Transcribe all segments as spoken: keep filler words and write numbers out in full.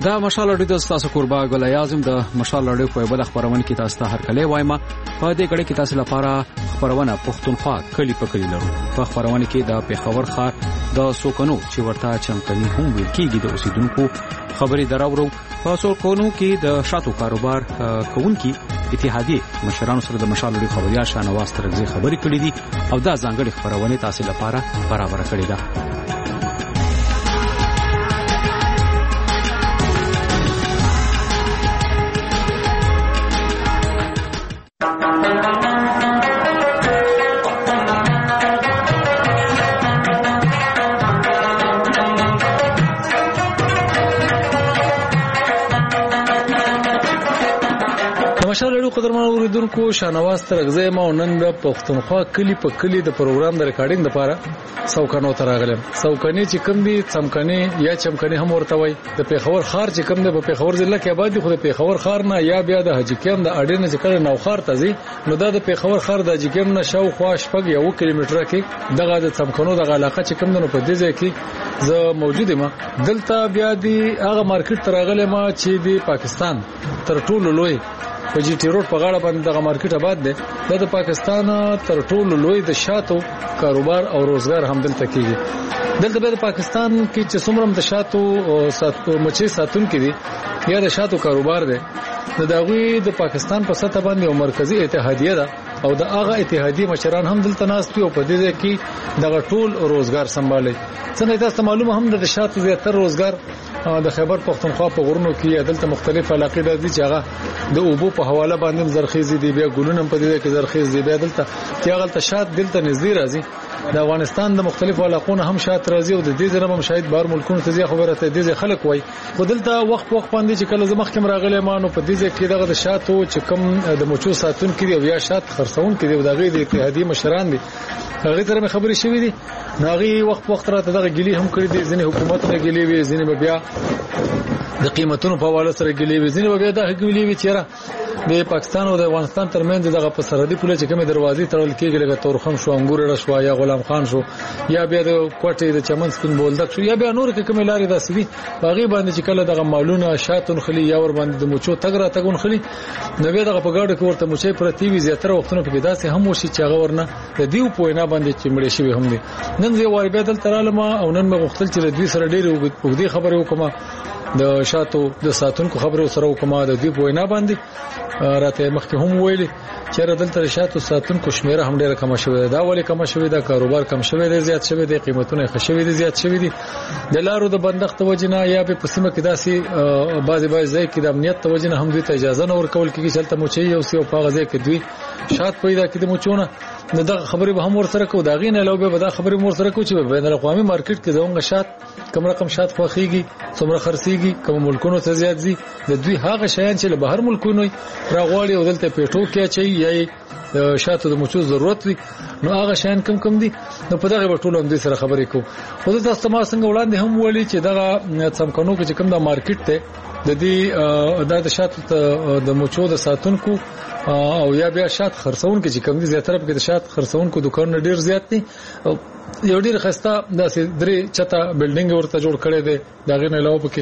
دا مشال اړیو د تاسو قربا ګل اعظم د مشال اړیو په بل خبرونه کې تاسو ته هر کله وایم په دې کړه کې تاسو لپاره خبرونه پښتونخوا کلی په کلی لرو. په خبرونه کې د پیښور ښار د سوکنو چې ورته چمکني هم ویل کېږي د اوسیدونکو خبري دراوړو. په سوکنو کې د شاتو کاروبار کوونکي اتحادیه مشرانو سره د مشال اړیو خبريال شانواز ترغزي خبري کړې دي او دا ځانګړي خبرونه تاسو لپاره برابر کړې ده. مشال قدرمن اوریدونکو شانواز ترغزه ما نن د پښتونخوا کلی په کلی د پروګرام د ریکارډینګ لپاره سوکانو تراغلم. سوکانی چې کوم دي چمکني یا چمکني هم ورته وای د پیښور ښار چې کوم دی په پیښور ضلع کې آباد دي خو د پیښور ښار نه یا بیا د حجکیم د اډینه چې کله نو ښار ته ځي نو دا د پیښور ښار د حجکیم نه شاوخوا شپږ یو کیلومتره کې دغه د چمکنو د علاقه چې کوم نو په دې ځای کې زه موجود یم. دلته بیا دی هغه مارکیټ تراغلم چې دی پاکستان تر ټولو لوی په جی ټی روډ په غاړه باندې دغه مارکیټ آباد دی. دا د پاکستان تر ټولو لوی د شاتو کاروبار او روزګار هم دلته کیږي. دلته به د پاکستان کې چې څومره د شاتو او ساتو مچي ساتون کې دي یا د شاتو کاروبار دی د دغوی د پاکستان په سطح باندې یو مرکزی اتحادیه ده او د هغه اتحادیه مشران هم دلته ناست دي او په دې کې دغه ټول روزګار سمبالي. څنګه تاسو معلومه هم د شاتو زیاتره روزګار د خیبر پختونخوا په غرونو کې عدالت مختلف علاقې د دي چې هغه د اوبو په حواله باندې زرخیزي دی بیا ګلونه په دې کې زرخیز دی بیا دلته چې هغه ته شات دلته نږدې راځي. د افغانستان د مختلفو علاقو هم شات راځي او د دې ځنه هم شاید بار ملکونو ته ځي خبره ته دې خلک وای خو دلته وخت وخت باندې چې کله زمخ کې راغلی مانو په دې کې دغه د شاتو چې کم د مچو ساتون کې دی یا شات خرڅون کې دی دغه د اتحادیه مشران دي هغه تر خبرې شوې دي. ناغي وخت وخت راته دغه ګلی هم کړی دي ځینې حکومت نه ګلی وي ځینې بیا د قیمتونو په حواله سره ګلی وي ځینې بیا د ګلی وي چیرې د پاکستان او د افغانستان ترمنځ دغه په سرحدي پوله چې کومه دروازې تړل کېږي لکه تورخم شو انګور رشوا یا غلام خان شو یا بیا د کوټې د چمن سپین بولدک شو یا بیا نور کومه لارې داسې دي باغې باندې چې کله دغه مالونه شاتون خلی یا ور باندې د مچو تګ را تګون خلی نو بیا دغه په ګاډو کې ورته مچي پرتی وي زیاتره وختونه په داسې هم وشي چې هغه ورنه د دیو پوینا باندې چې مړې شي هم دي. نن زه وای به دل ترالم او نن مې غوښتل چې د دوی سره ډېر وګړي خبرې وکم د شاتو د ساتونکو خبرو سره وکم د دوی پوینا باندې راته مخکې هم ویلي چې دلته شاتو ساتونکو شمیره هم ډیره کم شوې ده. ولې کم شوې ده؟ کاروبار کم شوې ده زیات شوې ده قیمتونه خښوي دي زیات شوې دي د لارو د بندښت وجنه یا په پسمه کې داسي بعضي بعضي ځای کې د امنیت توجنه هم دوی ته اجازه نه ورکول کیږي چې تل موچي او سی او په غزه کې دوی شات پیدا کړي موچونه نو دا خبرې به هم ور سره کو دا غینه لو به دا خبرې مور سره کو چې بین الاقوامي مارکیټ کې زموږ شات کوم رقم شات خوخيږي څومره خرڅيږي کوم ملکونو ته زیات دي د دوی هغه شیان چې له بهر ملکونو راغواړي او دلته پیټو کې چي یا شاتو د موچو ضرورت وي نو هغه شیان کم کم دي نو په دغه ټولو هم دې سره خبرې کو. خو د تاسو ما څنګه وړاندې هم ویلي چې دغه څمکنو کې کوم د مارکیټ ته د دې د شاتو د موچو د ساتونکو او یا بیا شات خرڅون کې چې کوم دي زیاتره په کې د شات خرڅونکو دکانونه ډیر زیات دي. یو ډیر خسته داسې درې چته بلډینګ ورته جوړ کړي دي دا غنه علاوه پکې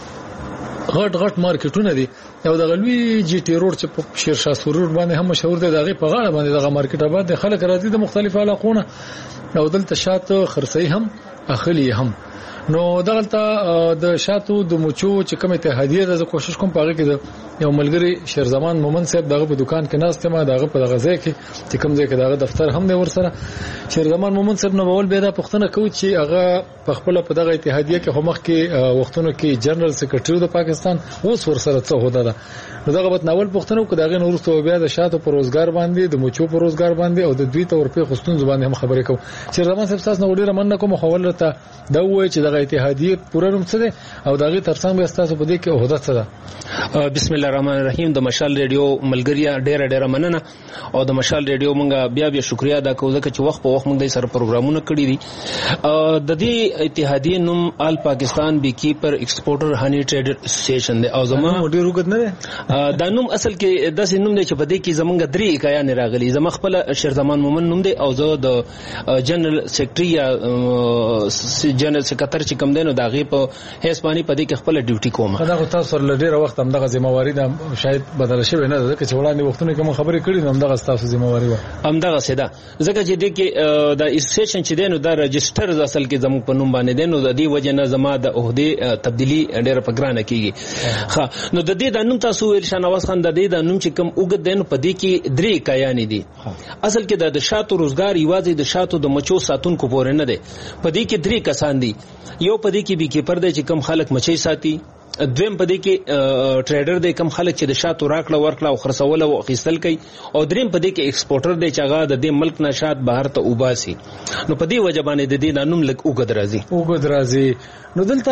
غټ غټ مارکیټونه دي او د غلوی جی ټی روډ چې په شیرشاه سرور باندې هم مشهور دی دغه په غاړه باندې دغه مارکیټ آباد دي خلک راځي د مختلفو علاقونو او دلته شات خرڅي هم اخلي هم نو دغلته د شاتو د موچو چې کومه ته هدیه ده کوشش کوم پاره کې یو ملګری شیرزمان مومن صاحب دغه په دکان کې ناست ما دغه په دغه ځای کې چې کوم ځای کې دغه دفتر هم دی ورسره شیرزمان مومن صاحب نو ول به دا پښتنه کوي چې هغه په خپل په دغه اتحادیه کې همخ کې وختونو کې جنرال سیکریټری د پاکستان اوس ورسره څه هوده ده نو دغه په ناول پښتنو کې دغه نورستو بیا د شاتو پر روزګار باندې د موچو پر روزګار باندې او د دوی تور په خصوصي زبان هم خبرې کوم شیرزمان صاحب تاسو نو ډیره مننه کوم حواله ته دا وایي چې دغه اتحادیه پوره نوم څه ده او دغه ترڅنګ به تاسو په دې کې عہده څه ده. بسم الله الرحمن الرحیم. د مشال ریډیو ملګریا ډیره ډیره مننه او د مشال ریډیو مونږه بیا بیا شکریا ادا کوو ځکه چې وخت په وخت مونږ د سر پروګرامونه کړی دي. د دې اتحادیه نوم آل پاکستان بی کیپر ایکسپورټر هنی ټریډر اسوسییشن دی او زموږ ډیر وګت نه ده دا نوم اصل کې داسې نوم دی چې په دې کې زمونږ درې اکایان راغلي. زما خپل شیرزمان مومن نوم دی او زه د جنرال سیکریټری یا جنرال سیکریټری افسر چې کوم دی نو د هغې په حیث باندې په دې کې خپله ډیوټي کوم. دا خو تاسو سره له ډېره وخت همدغه ذمهواري ده شاید بدله شوې نه ده، ځکه چې وړاندې وختونه کې مو خبرې کړي نو همدغه ستاسو ذمهواري وه. همدغسې ده، ځکه چې دې کې د اسوسییشن چې دی نو دا رجسټر اصل کې زموږ په نوم باندې دی، نو د دې وجې نه زما د عهدې تبدیلي ډېره په ګرانه کېږي. ښه نو د دې دا نوم تاسو ویل شاهنواز خان، د دې دا نوم چې کوم اوږد دی نو په دې کې درې کایانې دي. اصل کې د شاتو روزګار یوازې د شاتو د مچو ساتونکو پورې نه دی، په دې کې درې کسان دي. یو په دې کې بیکیپر دی چې کم خلک مچۍ ساتي، دویم په دې کې ټریډر دی کم خلک چې د شاتو راکړه ورکړه او خرڅول او اخیستل کوي، او دریم په دې کې ایکسپورټر دی چې هغه د دې ملک نه شات بهر ته وباسي. نو په دې وجه باندې د دې نوم لږ اوږد راځي اوږد راځي. نو دلته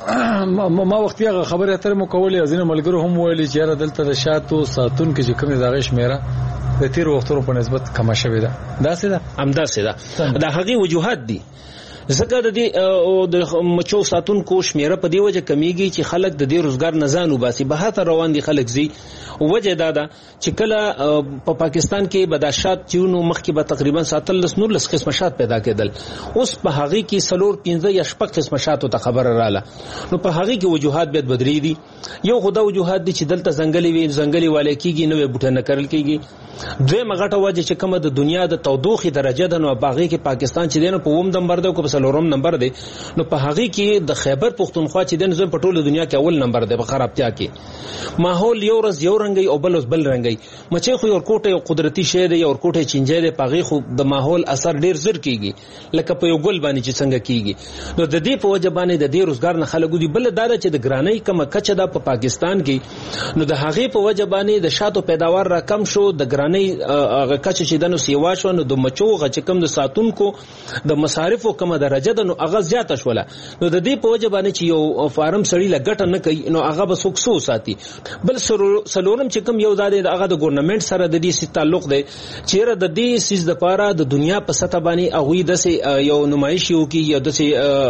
ما وختي هغه خبرې اترې مو کولې، ځینې ملګرو هم ویلي چې یاره دلته د شاتو ساتونکي چې کوم دی د هغې شمېره د تېرو وختونو په نسبت کمه شوې ده. داسې ده؟ همداسې ده. د هغې وجوهات دي، ځکه د دې د مچو ساتونکو شمیره په دې وجه کمیږي چې خلک د دې روزګار نه ځان وباسي، بهر ته روان دي خلک ځي. وجه دا ده چې کله په پاکستان کې به دا شات چې نو مخکې به تقریبا ساتلس نورلس قسمه شات پیدا کېدل، اوس په هغې کې څلور پنځه یا شپږ قسمه شاتو ته خبره رااله. نو په هغې کې وجوهات بیا بدرې دي. یو خو دا وجوهات دي چې دلته ځنګلې وي، ځنګلې والی کېږي، نوې بوټه نه کرل کېږي. دویمه غټه وجه چې کومه د دنیا د تودوخې درجه ده، نو په هغې کې پاکستان چې دی نو په اووم نمبر دی او که په څلورم نمبر دی، نو په هغې کې د خیبر پښتونخوا چې دی نو په ټوله دنیا کې اول نمبر دی په خرابتیا کې. ماحول یو ورځ یو رنګی او بل ورځ بل رنګی. مچۍ خو ورکوټه یو قدرتي شی دی، ورکوټه چینجی دی، په هغې خو د ماحول اثر ډېر زر کېږي لکه په یو ګل باندې چې څنګه کېږي. نو د دې په وجه باندې د دې روزګار نه خلک ودي. بله دا ده چې د ګرانۍ کومه کچه ده په پاکستان کې، نو د هغې په وجه باندې د شاتو پیداوار را کم شو، د ګرانۍ هغه کچه چې ده نو سیوا شوه، نو د مچو هغه چې کوم د ساتونکو د مصارفو کومه درجه ده نو هغه زیاته شوله. نو د دې په وجه باندې چې یو فارم سړي له ګټه نه کوي نو هغه به څوک څو ساتي. بل څلورم چې کوم یو دا دی هغه د ګورنمنټ سره د دې سیز تعلق دی چې یاره د دې سیز دپاره د دنیا په سطح باندې هغوی داسې یو نمایش یې وکړي یا داسې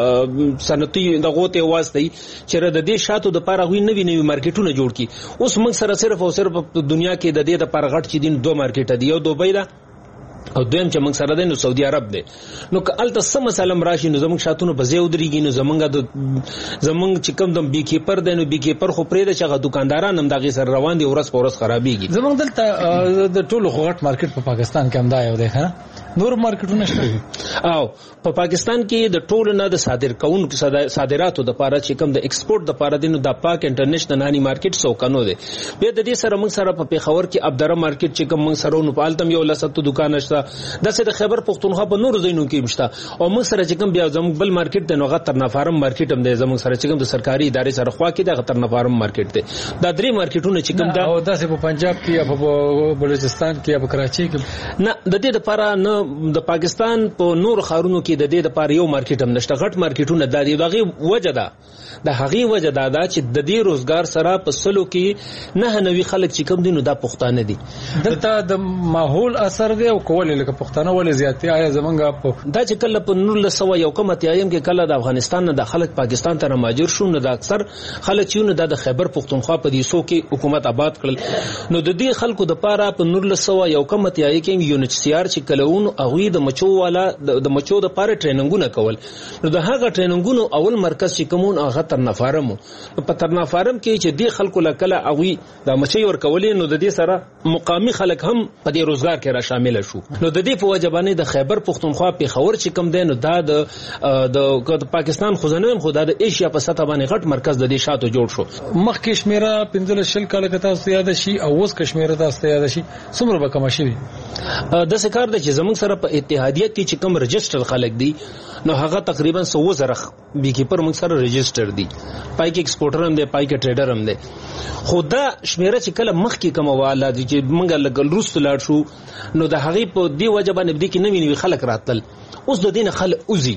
صنعتي دغو ته یې واستوي چې یاره د دې شاتو دپاره هغوی نوي نوي مارکیټونه جوړ کړي. اوس موږ سره صرف او صرف په دنیا کې د دې دپاره غټ چې دي دوه مارکیټه دي، یو دوبۍ ده او دویم چې موږ سره دی نو سعودي عرب دی. نو که هلته څه مسله راشي نو زموږ شاتونه په ځای ودرېږي. نو زموږ د زموږ چې کوم د بیکیپر دی نو بیکیپر خو پرېږده چې هغه دوکانداران هم د هغې سره روان دي، ورځ په ورځ خرابېږي. زموږ دلته د ټولو خو غټ مارکیټ په پاکستان کې هم دا یو دی، ښه نور مارکیټونه شته؟ او په پاکستان کې د ټولو نه د صادر کوونکو صادراتو دپاره چې کوم د ایکسپورټ دپاره دی نو دا پاک انټرنیشنل ناني مارکیټ سوکانو دی. بیا د دې سره موږ سره په پېښور کې ابدره مارکیټ چې کوم موږ سره نو په هلته هم یو لس اتو دوکانه شته، داسې د خیبر پښتونخوا په نورو ځایونو کې هم شته. او موږ سره چې کوم بیا زموږ بل مارکیټ دی نو هغه ترنافارم مارکیټ هم دی، زموږ سره چې کوم د سرکاري ادارې سره خوا کې دی هغه ترنافارم مارکیټ دی. دا درې مارکیټونه چې کوم دا او داسې په پنجاب کې یا په بلوچستان کې یا په کراچۍ کې نه، د دې دپاره نه د پاکستان په نور ښارونو کې د دې دپاره یو مارکیټ هم نشته. غټ مارکیټونه دا دي. د هغې وجه ده د هغې وجه دا ده چې د دې روزګار سره په سلو کې نهه نوي خلک چې کوم دي نو دا پښتانه دي. دلته د ماحول اثر دی او کولې لکه پښتانه ولې زیات دي؟ آیا زمونږ په دا چې کله په نولس سوه یو کم اتیایم کې کله د افغانستان نه د خلک پاکستان ته رامهاجر شو نو د اکثر خلک چې نو د خیبر پښتونخوا په دیسو کې حکومت آباد کړل. نو د دې خلکو دپاره په نولس سوه یو کم اتیایم کې یو ان ایچ سی آر چې کله وو هغوی د مچو والا د مچو دپاره ټریننګونه کول. نو د هغه ټریننګونو اول مرکز چې کوم هغه ترنافارم و. په ترنافارم کې چې دې خلکو له کله هغوی د مچۍ ورکولې نو د دې سره مقامي خلک هم په دې روزګار کې را شامل شو. نو د دې په وجه باندې د خیبر پښتونخوا پېښور چې کوم دی نو دا د د پاکستان خو زه نه یم خو دا د ایشیا په سطح باندې غټ مرکز د دې شاتو جوړ شو. مخکې شمېره پنځلس شل کاله که تاسو ته یاده شي او اوس که شمېره تاسو ته یاده شي څومره به کمه شوي؟ داسې کار دی چې زموږ سره په اتحادیه کې چې کوم رجسټر خلک دي نو هغه تقریبا سوه زره بیکیپر موږ سره رجسټر دي. پای کې ایکسپورټر هم دی، پای کې ټریډر هم دی. خو دا شمېره چې کله مخکې کومه واله دي چې موږ لږ وروسته لاړ شو نو د هغې په دې وجه باندې دې کې نوي نوي خلک راتلل. اوس د دې نه خلک وځي.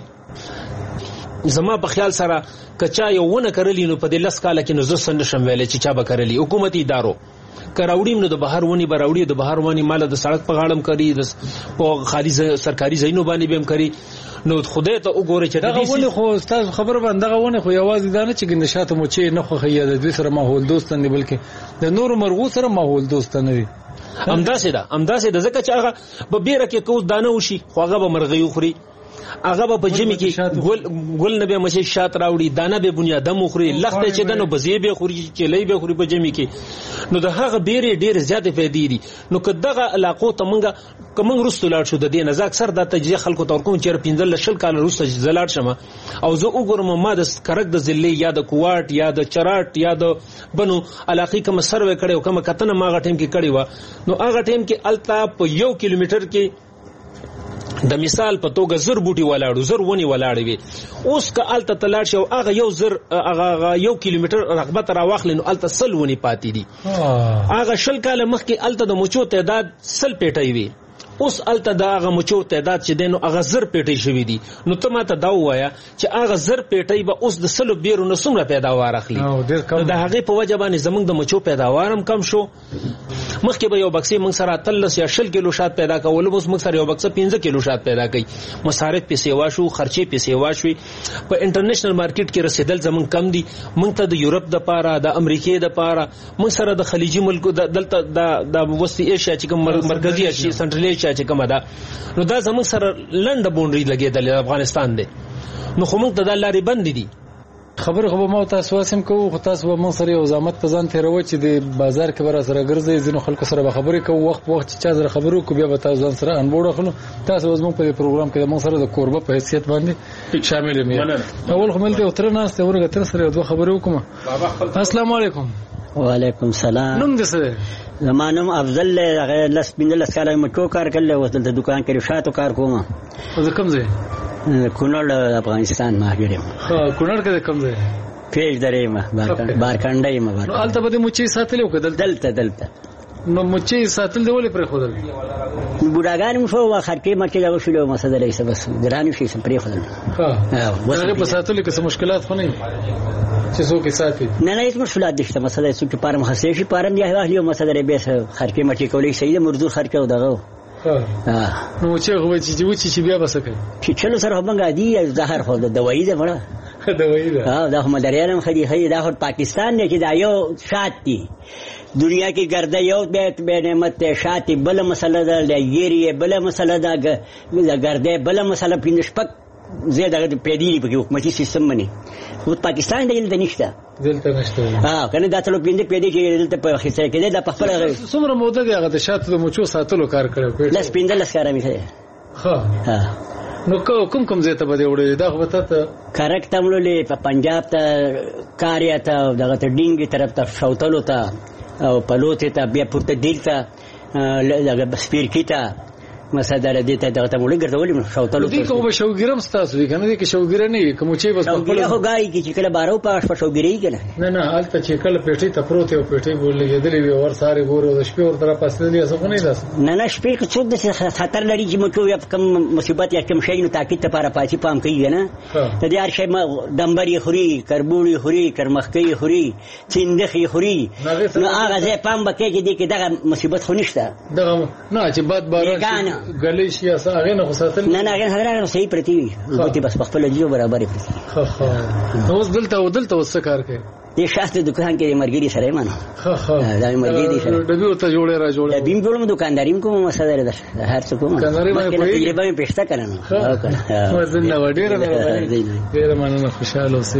زما په خیال سره که چا یو ونه کرلي نو په دې لس کاله کې نو زه څه نشم ویلی چې چا به کرلي. حکومتي ادارو که راوړي نو د بهر ونې به راوړي، د بهر ونې ماله د سړک په غاړه هم کري، په خالي سرکاري ځایونو باندې به هم کري. نو خدای ته وګورئ چې دغه ونې خو ستاسو خبره باندې دغه ونې خو یوازې دا نه چې ګنده شاته مچۍ نه خوښوي یا د دوی سره ماحول دوسته نه بلکې د نورو مرغو سره ماحول دوسته نه وي. همداسې ده همداسې ده ځکه چې هغه په بیره کې که اوس دانه وشي خو هغه به مرغۍ وخوري، هغه به په جمی کې ګل ګل نه به مشه شات راوړي دانه به بنیاده مخري لخته چې دنو بزی به خوري چې لې به خوري په جمی کې نو د هغه بیره ډیر زیات فائدې دي نو که دغه علاقو ته مونږه کوم رستو لاړ شو د دې نزاک سر د تجزیه خلکو تور کوم چې پنځل شل کال رسته زلاړ شمه او زه وګورم ما د کرک د ضلع یا د کوواټ یا د چراټ یا د بنو علاقې کوم سروې کړي او کوم کتنه ما غ ټیم کې کړي و نو هغه ټیم کې التا په یو کیلومتر کې د مثال په توګه زر بوټي ولاړو زر ونی ولاړې وي اوس که الته تلاړ شو هغه یو زر هغه یو کیلومتر رغبت را واخلنو الته سل ونی پاتې دي هغه شل کال مخکې الته د مچو تعداد سل پیټي وي اوس الته د هغه مچو تعداد چې دینو هغه زر پیټي شوی دي نو ته ماته دا وایا چې هغه زر پیټي به اوس د سلو بیرو نو څومره پیداوار اخلي د هغه په وجه باندې زمونږ د مچو پیداوارم کم شو مخکې به یو بکسي موږ سره تلس یا شل کیلو شات پیدا کول اوس موږ سره یو بکسه پنځه کیلو شات پیدا کوي مصارف په سیوا شو خرچې په سیوا شوي په انټرنیشنل مارکیټ کې رسیدل زمونږ کم دي موږ ته د یورپ د پاره د امریکای د پاره موږ سره د خلیجي ملکو د دلته د وسطی ایشیا چې کوم مرکزی ایشیا سنټرل ایشیا چې کومه ده نو دا زموږ سره لنډه بونډري لګېدلې افغانستان دی نو خو موږ ته دا لارې بندې دي خبر خو ما تاسو واسم کوو خو تاسو به موږ سره یو زحمت په ځان تیروي چې د بازار کې بر سره ګرځي ځینو خلکو سره به خبرې کوو وخت وخت چې چا سره خبرو کو بیا به تاسو ځان سره انبوړ خلو تاسو زموږ په پروګرام کې موږ سره د کوربه په حیثیت باندې شامل یم اول خو ملته اوتر نه است ورګه تر سره دوه خبرې وکم السلام علیکم وعلیکم السلام نوم دې څه زمانم افضل له لس بنل سکاله مټو کار کړل او د دکان کې شاتو کار کوم زه کوم ځای کونړ افغانستان ماګرم ها کونړ کې کوم ځای پیج درې ما بارکانډای ما نو البته به موچي ساتلو کدل دلته دلته نو موچي ساتل دی ولې پر خودل بوډاګان مو شو خرکې مکه دا وشلو مسله لري بس ګرانی شي سم پر خودل ها هغه په ساتلو کې څه مشکلات خو نه چې څوک ساتي نه نه هیڅ مشکلات نشته مسله څوک پارم حسې شي پارم یا واهلیو مسله به خرکې مکه کولې شي مردور خرکې او دغه ها نو چې هو چې چې چې بیا بسکه چې چلو سره هم غادي زهر خو د دوايي ده مړه دوايي ده ها دا هم دريانم خدي هي دا پاکستان نه چې دا یو شات دي دنیا کې ګرځي یو بیت به نعمت شات بل مسله ده لګيري بل مسله ده ګرځي بل مسله پینشپک زیاده د پیډی په حکومتي سیستم باندې خو پاکستان دې د نشته دلته نشته ها کنه دا ټول پیډی پیډی کې دلته په خسته کې دا په خپل څومره موده دی هغه د شات د مچو ساتلو کار کړو لس پیندل لس کار مې ها ها نو کوم کوم ځای ته بده وړي دا خو ته کرک تملولې په پنجاب ته کاریا ته دغه ته ډینګي طرف ته شوتلو ته او پلوته ته بیا پورته دیلته دغه سپیر کیته مساله دې ته دغه ته مولې ګرځولې شوتلو دې کوم شوګیرم ستاسو وی کنه دې کې شوګیر نه کوم چې بس په خپل هو غاي کې چې کله بارو پاش په شوګیري کنه نه نه حالت چې کله پیټي ته پروت او پیټي بولې دلې وی ور ساري ګورو د شپې ور طرف پاسې دې څه نه داس نه نه شپې کې څوک د خطر لري چې مکو یا کوم مصیبت یا کوم شي نو تاکید ته لپاره پاتې پام کوي نه ته دې هر شي دمبري خوري کربوړي خوري کرمخکي خوري چیندخي خوري نو هغه ځای پام بکې چې دې کې دغه مصیبت خو نشته دغه نه چې باد بار غلې شي هغه نه خصاتل نه نه هغه هغه صحیح پرتی وي بس په خپل جیو برابر پرتی خو خو نو دلته ودلته وسه کار کوي دې شاته دکان کې مرګري سره مانه خو خو دا مرګري سره د بیو ته جوړه را جوړه د بیم کوم دکانداریم کوم مسله ده هر څه کوم دکانداري باندې تجربه مې پېښته کړم او زنده وړه نه ډیر مننه خوشاله اوسئ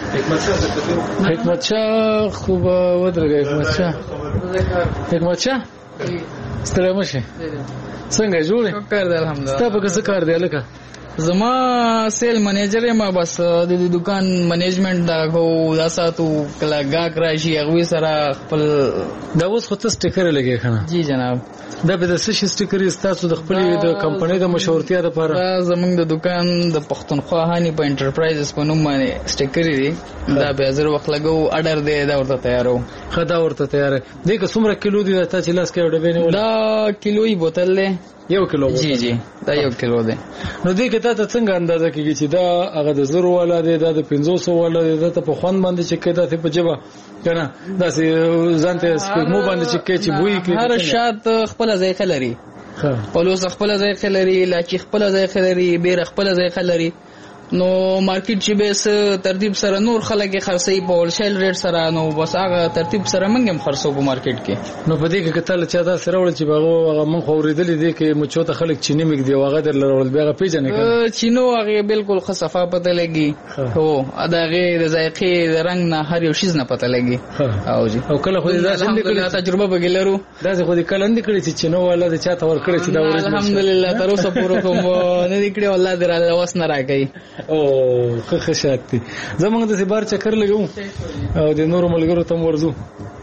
حکمت شاه خوب ودرګه حکمت شاه حکمت شاه ستړی مشه څنګه جوړه کار دی الحمدلله تاسو څه کار دی لکه زما سیل منیجر یم بس د دکان منیجمنت دا کو دا ساتو کله گاک راشي هغه سره خپل دا اوس خو ته سټیکر لګی کنه جی جناب دا به د څه سټیکر تاسو د خپل د کمپنۍ د مشورتیا لپاره زمونږ د دکان د پښتونخوا هاني په انټرپرایزز په نوم باندې سټیکر دی دا به زر وخت لګو اډر دی دا ورته تیارو خدا ورته تیار دی که څومره کیلو دی تاسو چې لاس کې ډبې نه دا کیلوې بوتل دی یو کیلو جی جی دا یو کیلو دی نو دې کې تاسو څنګه اندازه کیږي چې دا هغه د زرو والا دی دا د پنځوس والا دی دا ته په خوان باندې چې کېدا ته په جبا کنه دا سي ځانته سپګمو باندې چې کې چې بوې کې هر شات خپل ذایقه لري ها پلوس خپل ذایقه لري لاچی خپل ذایقه لري بیر خپل ذایقه لري نو مارکیټ چې به ترتیب سره نور خلک خرڅي په هولسیل ریټ سره نو بس هغه ترتیب سره موږ هم خرڅو په مارکیټ کې. نو په دې کې کتل چې دا سره وړ چې هغه موږ اوریدل دي کې مچو ته خلک چینی میګ دی هغه در لرول بیا پیژنې کړه چینو هغه بالکل خو صفه پته لګي هو اداغه د ذایقې د رنگ نه هر یو شیز نه پته لګي. او جی او کله خو دا څنګه تجربه بګلرو دا خو دې کله اندې کړی چې چینو والا د چاته ور کړی چې دا ورته الحمدلله تر اوسه پوره کوم نه دې کړی والله دې راوس نه راکې. او خه خشاکتي زمونږ د سبار چکر لګو او د نورو ملګرو تم ورزو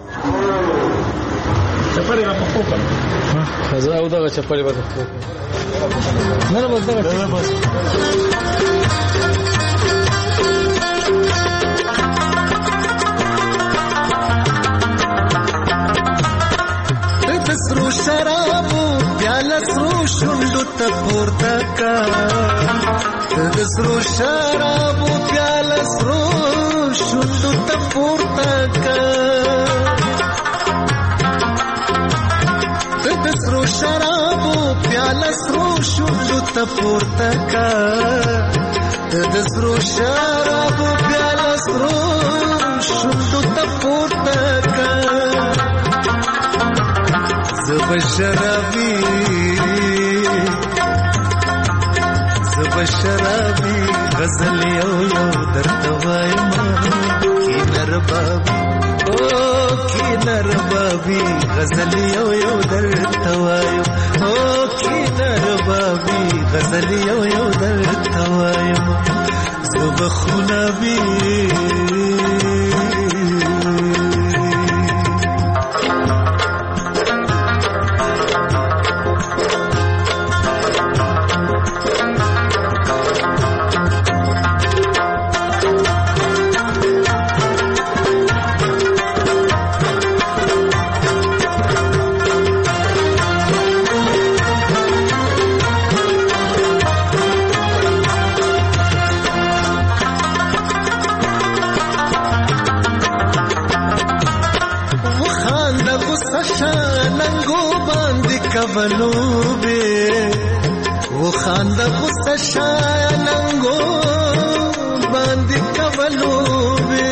چپړې را پخوکم خزا او دا چپړې به پخوکم نه نه بس دا بس سرو شرابو پیاله سرو شونډو ته پورته کا د سرو شرابو پیاله سرو شونډو ته پورته کا د سرو شرابو پیاله سرو شونډو ته پورته کا د سرو شرابو پیاله سرو شونډو ته پورته کا زب شرابی زب شرابی غزل یو یو درته وایم کی نر بابی او کی نر بابی غزل یو یو درته وایم او کی نر بابی غزل یو یو درته وایم زب خونابی کولو به و خاند غصه شاننګو باندې کولو به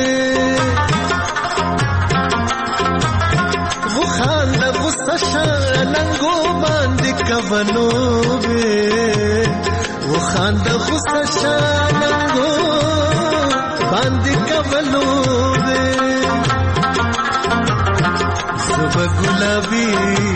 و خاند غصه شاننګو باندې کولو به و خاند غصه شاننګو باندې کولو به صبح گلابی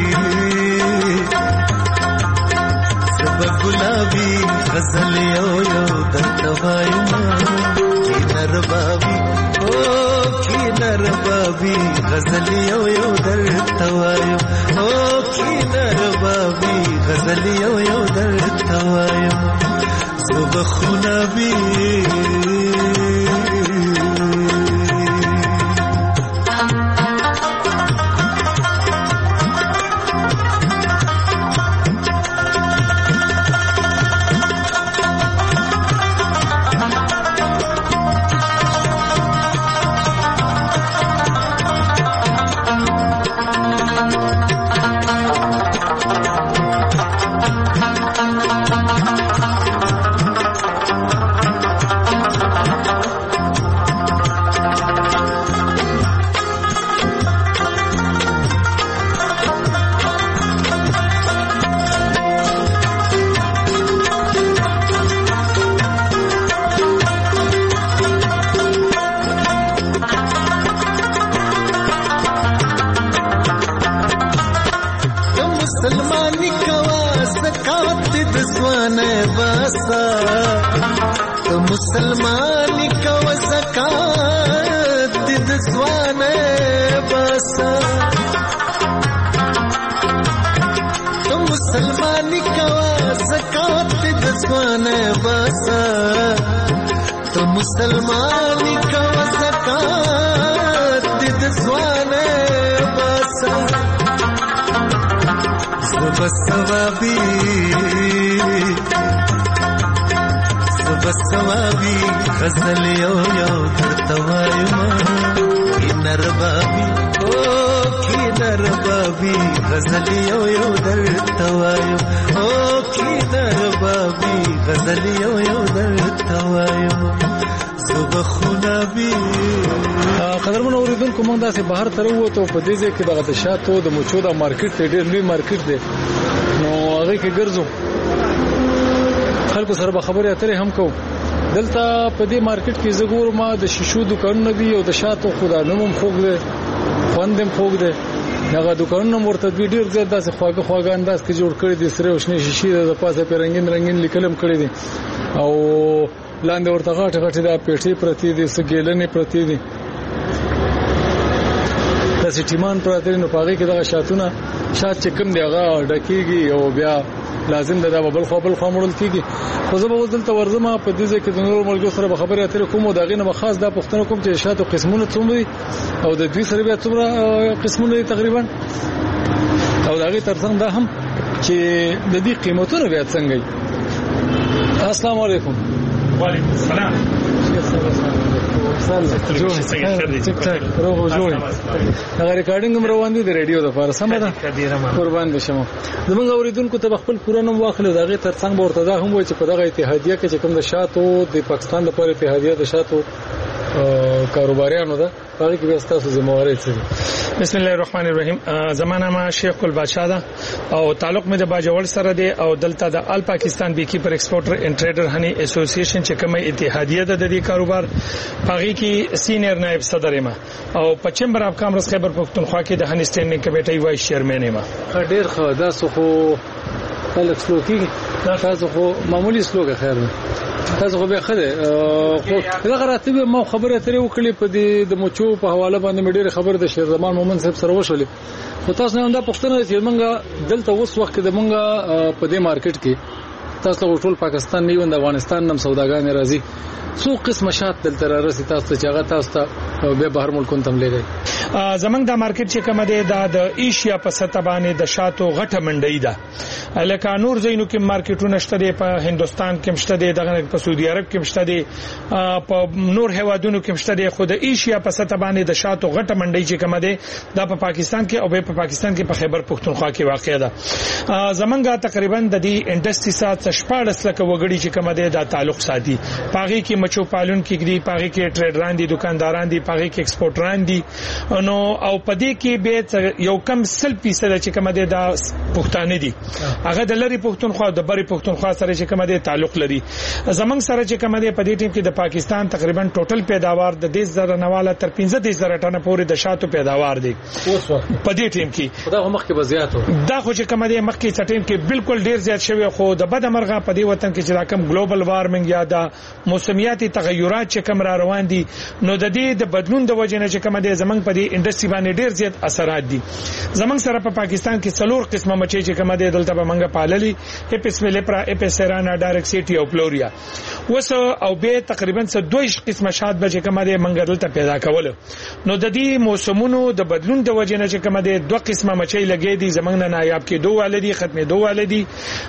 گلابی غزل یو یو درته وایم کی نر بابی او کی نر بابی غزل یو یو درته وایم او کی نر بابی غزل یو یو درته وایم صبح خونابی مسلمانی کوا زکات د ځوانه باسا ته مسلمانی کوا زکات د ځوانه باسا ته مسلمانی کوا زکات د ځوانه باسا ته مسلمانی کوا زکات د ځوانه باسا صبح سوابی صبح سوابی غزل یو یو درته وایم کی نر بابی او کی نر بابی غزل یو یو درته وایم او کی نر بابی غزل یو یو درته درته وایم زه خونه بي قدرمن اوریدونکو موږ داسې بهر ته ووتو په دې ځای کې دغه د شاتو د مچو د مارکیټ ته ډېر لوی مارکیټ دی نو هغه کې ګرځو خلکو سره به خبرې اترې هم کوو دلته په دې مارکیټ کې زه ګورم د شیشو دکانونه دي او د شاتو خدا نوم خوږ دی خوند هم خوږ دی هغه دکانونه ورته ډېر زیات داسې خواږه خواږه انداز کې جوړ کړي دي سره او شنه شیشې د پاسه په رنگین رنگین لیکلم کړي دي او لاندې ورته غاټه غاټه د پیټي پرتی دي سګیلنې پرتی دي د سټیمان پرتی نو پاږي کې دغه شاتونه شات چې کوم دی هغه ډکیږي او بیا لازم ده د بل خو بل خو مړل کیږي خو زه به دلته ورزمه په دې ځکه د نور ملګرو سره خبرې اترې کوم او دغه نه خاص دا پښتنه کوم چې شاتو قسمونه څومره او د دوی سره بیا څومره قسمونه تقریبا او دغه ترڅنګ دا هم چې د دې قیمتونه بیا څنګه وي. السلام علیکم. وعلیکم السلام. هغه ریکارډینګ هم روان دي د ریډیو لپاره سم ده قربان بشم. زمونږ اوریدونکو ته خپل پورانم واخلو دغه ترڅنګ ورته دا هم وایي چې په دغه اتحادیه کې چې کوم د شاتو د پاکستان لپاره اتحادیه د شاتو کاروباریانو ده هغه کې به تاسو ذمہواری څه. بسم الله الرحمن الرحیم. زمانہ ما شیخ ګل بادشاہ ده او تعلق مې د باجوړ سره دی او دلته د ال پاکستان بی کیپر ایکسپورټر اینڈ ټریډر هني اسوسییشن چې کومه اتحادیه ده د دې کاروبار پاغي کې سینیئر نائب صدر ما او په چمبر اف کامرس خیبر پختونخوا کې د هني سټینډینګ کمیټې وایس چیرمن ما. ډیر ښه دا سخو تل سلوکی تاسو خو معمولی سلوک خیر نه تاسو خو به خده خو دا غراته ما خبره ترې وکړې په دې د مچو په حواله باندې مې ډېر خبر د شیر زمان مومن صاحب سره وشولې خو تاسو نه دا پښتنه چې موږ دلته اوس وخت د موږ په دې مارکیټ کې تاسو ټول پاکستان نه یو د افغانستان نم سوداګان راځي څو قسم شات دلته راځي تاسو چې هغه تاسو ته به بهر ملکونو تم لګي. زمنګ د مارکیټ چې کوم دی د ایشیا په سطح باندې د شاتو غټه منډي ده الکه نور زینو کې مارکیټونه شته دی په هندستان کې مشته دی دغه په سعودي عرب کې مشته دی په نور هوادونو کې مشته دی خو د ایشیا په سطح باندې د شاتو غټه منډي چې کوم دی د په پاکستان کې او په پاکستان کې په خیبر پختونخوا کې واقع ده. زمنګ تقریبا د دې انډستری سات شپږ لکه وګړي چې کوم دی د تعلق ساتي پاغي کې مچو پالون کې دي پاغي کې ټریډران دي دکانداران دي پاغي کې ایکسپورټران دي نو او پدې کې به یو کم سل فیصد چې کوم دی د پښتانه دي هغه د لری پښتونخوا د بری پښتونخوا سره چې کوم دی تعلق لري. زمنګ سره چې کوم دی په دې ټیم کې د پاکستان تقریبا ټوټل پیداوار د دې زره نواله تر پنځه زره ټنه پورې د شاتو پیداوار دی اوس وخت په دې ټیم کې دا مخکې بزیات دا خو چې کوم دی مخکې ټیم کې بالکل ډیر زیات شوی خو د بد مرغه په دې وطن کې چې راکم ګلوبل وارمنګ یا د موسمیاتي تغیرات چې کوم را روان دي نو د دې د بدلون د وجې نه چې کوم دی زمنګ په دې انډستری باندې ډیر زیات اثرات دي. زمنګ سره په پاکستان کې څلور قسمه مچې چې کوم دی دلته به منګه پاللي اپس ملپرا اپس سرانا ډایرکټ سیټي او فلوریا وس او به تقریبا څه دوه قسمه شات به چې کوم دی منګه دلته پیدا کول نو د دې موسمونو د بدلون د وجې نه چې کوم دی دوه قسمه مچې لګې دي زمنګ نه نایاب کې دوه والدي ختمه دوه والدي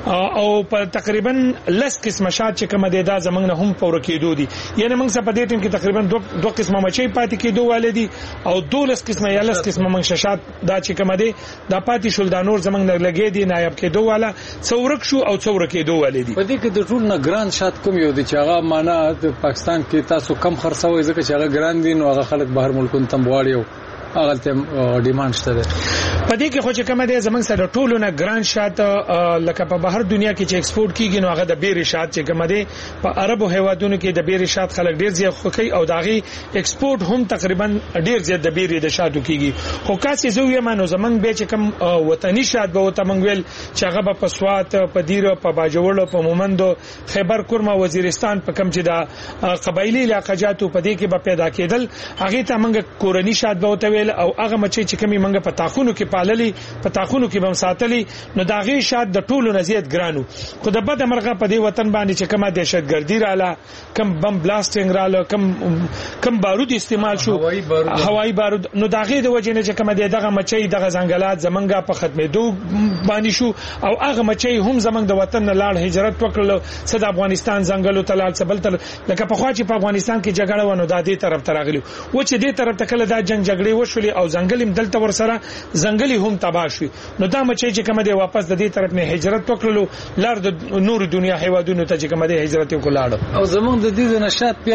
او په تقریبا لس قسمه شات چې کوم دی دا زمنګ نه هم پور کېدو دي یعنی موږ په دې ټیم کې تقریبا دوه قسمه مچې پاتې کېدو والدي او دولس قسمه یا لس قسمه منششات دا چې کوم دی دا پاتې شول دا نور زمنګ نه لګې دي نایاب کې دوه والا څورک شو او څورک کې دوه والدي. په دې کې د ټول نه ګران شات کوم یو دي چې هغه معنا د پاکستان کې تاسو کم خرڅوي ځکه چې هغه ګران دي نو هغه خلک بهر ملکونو ته واړي هغه ته ډیماند شته ده. په دې کې خو چې کوم دی زمنګ سره ټولو نه ګران شات لکه په بهر دنیا کې چې ایکسپورټ کیږي نو هغه د بیري شات چې کوم دی په عربو هیوادونو کې د بیري شات خلک ډیر زیات خوخي او داغي ایکسپورټ هم تقریبا ډیر زیات د بیري د شاتو کیږي خو کاسي زوی مانو زمنګ به چې کوم وطني شات به وته منګول چې هغه په سوات په دیر په باجوړ په مومندو خیبر کورما وزیرستان په کم چې دا قبایلی علاقاجاتو په دې کې به پیدا کېدل هغه ته منګ کورنی شات به وته ویل او هغه مچې چې کمی منګ په تاخونو کې پاللي په تاخونو کې بم ساتلي نو دا غي شات د ټولو نزيد ګرانو خو د بد مرغه په دې وطن باندې چې کومه دهشتګردي رااله کم بم بلاستینګ رااله کم کم بارود استعمال شو هوایي بارود نو دا غي د وجې نه چې کومه دغه مچې دغه ځنګلات زمنګ په ختمېدو باندې شو او هغه مچې هم زمنګ د وطن نه لاړ هجرت وکړل صد افغانستان ځنګلو تلال سبل تل لکه په خوا چې په افغانستان کې جګړه ونه د دې طرف تراغلی و چې دې طرف ته کله دا جنگ جګړې شولې او ځنګل هم دلته ورسره ځنګلي هم تباہ شو. نو دا مچې چې کوم دی واپس د دې طرف نه هجرت وکړلو لار د نور دنیا هیوادونو ته چې کوم دی هجرت وکړل. او زمونږ د دې نشاط بیا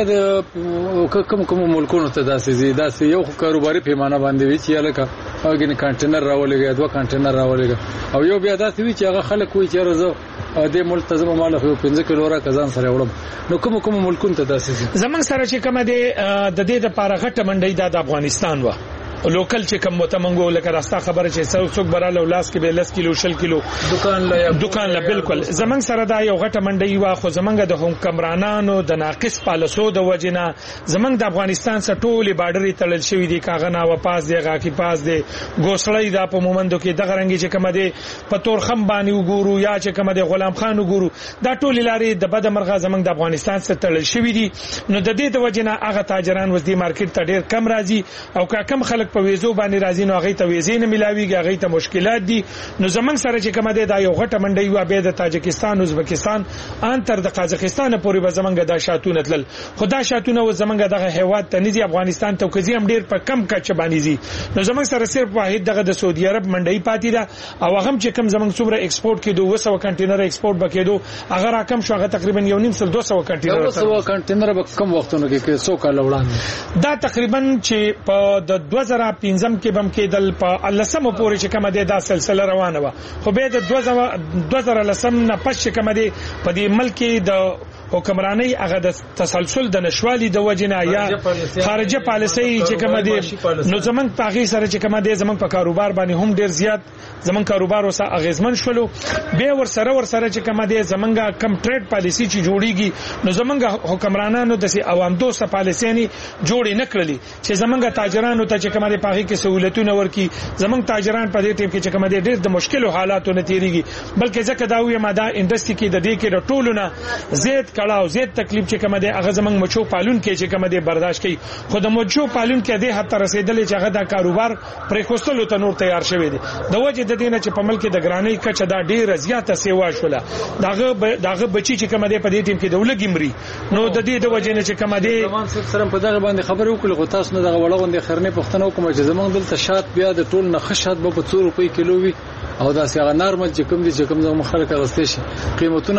د کوم کوم ملکونو ته داسې زیاده سي یو کاروباري پیمانه باندې وی چې الکه اوګین کانټینر راولېږي دوه کانټینر راولېږي او یو بیا داسې وی چې هغه خلک وی چې راځو د ملتزم مال خو پنځه کیلو را کزان سره وړم. نو کوم کوم ملکونو ته داسې زمونږ سره چې کوم دی د دې د پاره غټه منډي د افغانستان و لوکل چې کوم متمنګو لکه راستا خبره چې څوک براله ولاس کې به لس کیلو شل کیلو دکان لا دکان لا بالکل زمنګ سره دا یو غټه منډي وا خو زمنګ د حکمرانانو د ناقص پالیسو د وجنه زمنګ د افغانستان سره ټولي بارډرې تړل شوې دي کاغنا و پاس دی غاکی پاس دی ګوسړې دا په مومندو کې دغه رنګي چې کوم دی په تور خم باندې وګورو یا چې کوم دی غلام خان وګورو دا ټولي لاري د بد مرغه زمنګ د افغانستان سره تړل شوې دي. نو د دې د وجنه هغه تاجران وځي مارکیټ ته ډیر کم راځي او کا کم خلک په ویزو باندې راځي نو هغه ته ویزې نه ملاويږي هغه ته مشکلات دي. نو زمنګ سره چې کوم دی دا یو غټه منډي و به د تاجکستان ازبکستان ان تر د قازقستان پورې به زمنګ د شاتونه تل خدا شاتونه و زمنګ دغه هیواد ته نږدې افغانستان ته کوزي هم ډیر په کم کچ باندې زی. نو زمنګ سره صرف واحد دغه د سعودي عرب منډي پاتې ده او هغه چې کم زمنګ څومره ایکسپورټ کېدو وسو کنټینر ایکسپورټ بکېدو هغه راکم شو هغه تقریبا یو نیم سل دوه سوه کنټینر وسو کنټینر به کم وختونو کې څو کال وړاندې دا تقریبا چې په د دوه زره پنځم کې بم کېدل په لسمه پورې چې کومه ده دا سلسله روانه و خو به د دوه زره لسم نه پښ کومه ده په دې ملک د حکمرانی هغه د تسلسل د نشوالي د وجنه یا خارجه پالیسي چې کومه ده نو زمنګ پاغي سره چې کومه ده زمنګ په کاروبار باندې هم ډیر زیات زمنګ کاروبار وسه اغیزمن شولو به ور سره ور سره چې کومه ده زمنګ کم ټریډ پالیسي چې جوړیږي نو زمنګ حکمرانانو د سي عوام دوست پالیسي نه جوړې نکړلې چې زمنګ تاجرانو ته چې کومه ده پاغي کې سہولتونه ورکي زمنګ تاجران په دې ټیم کې چې کومه ده ډیر د مشکلو حالاتو نه تیریږي بلکې ځکه دا وي ماده انډستری کې د دې کې د ټولونه زیات کړهو زیات تکلیف چې کومه ده هغه زمنګ مچو پالون کې چې کومه ده برداشت کوي خو د مچو پالون کې د حتی رسیدلې چې هغه د کاروبار پرې کوستلو ته نور تیار شوی دی د وجه د دینه چې په ملک د ګرانۍ کچه دا ډیر زیاته سیوا شوله داغه داغه بچی چې کومه ده په دې ټیم کې د ولګمري نو د دې د وجه نه چې کومه ده زمان سره په دغه باندې خبرې وکړو خو تاسو نه دغه وړاندې خرنه پښتنو کوم چې زمونږ دلته شات بیا د ټول نه خشات به په څو روپۍ کیلو وي او دا څنګه نارمل چې کوم دي چې کوم زموږ خلک راستي شي قیمتونه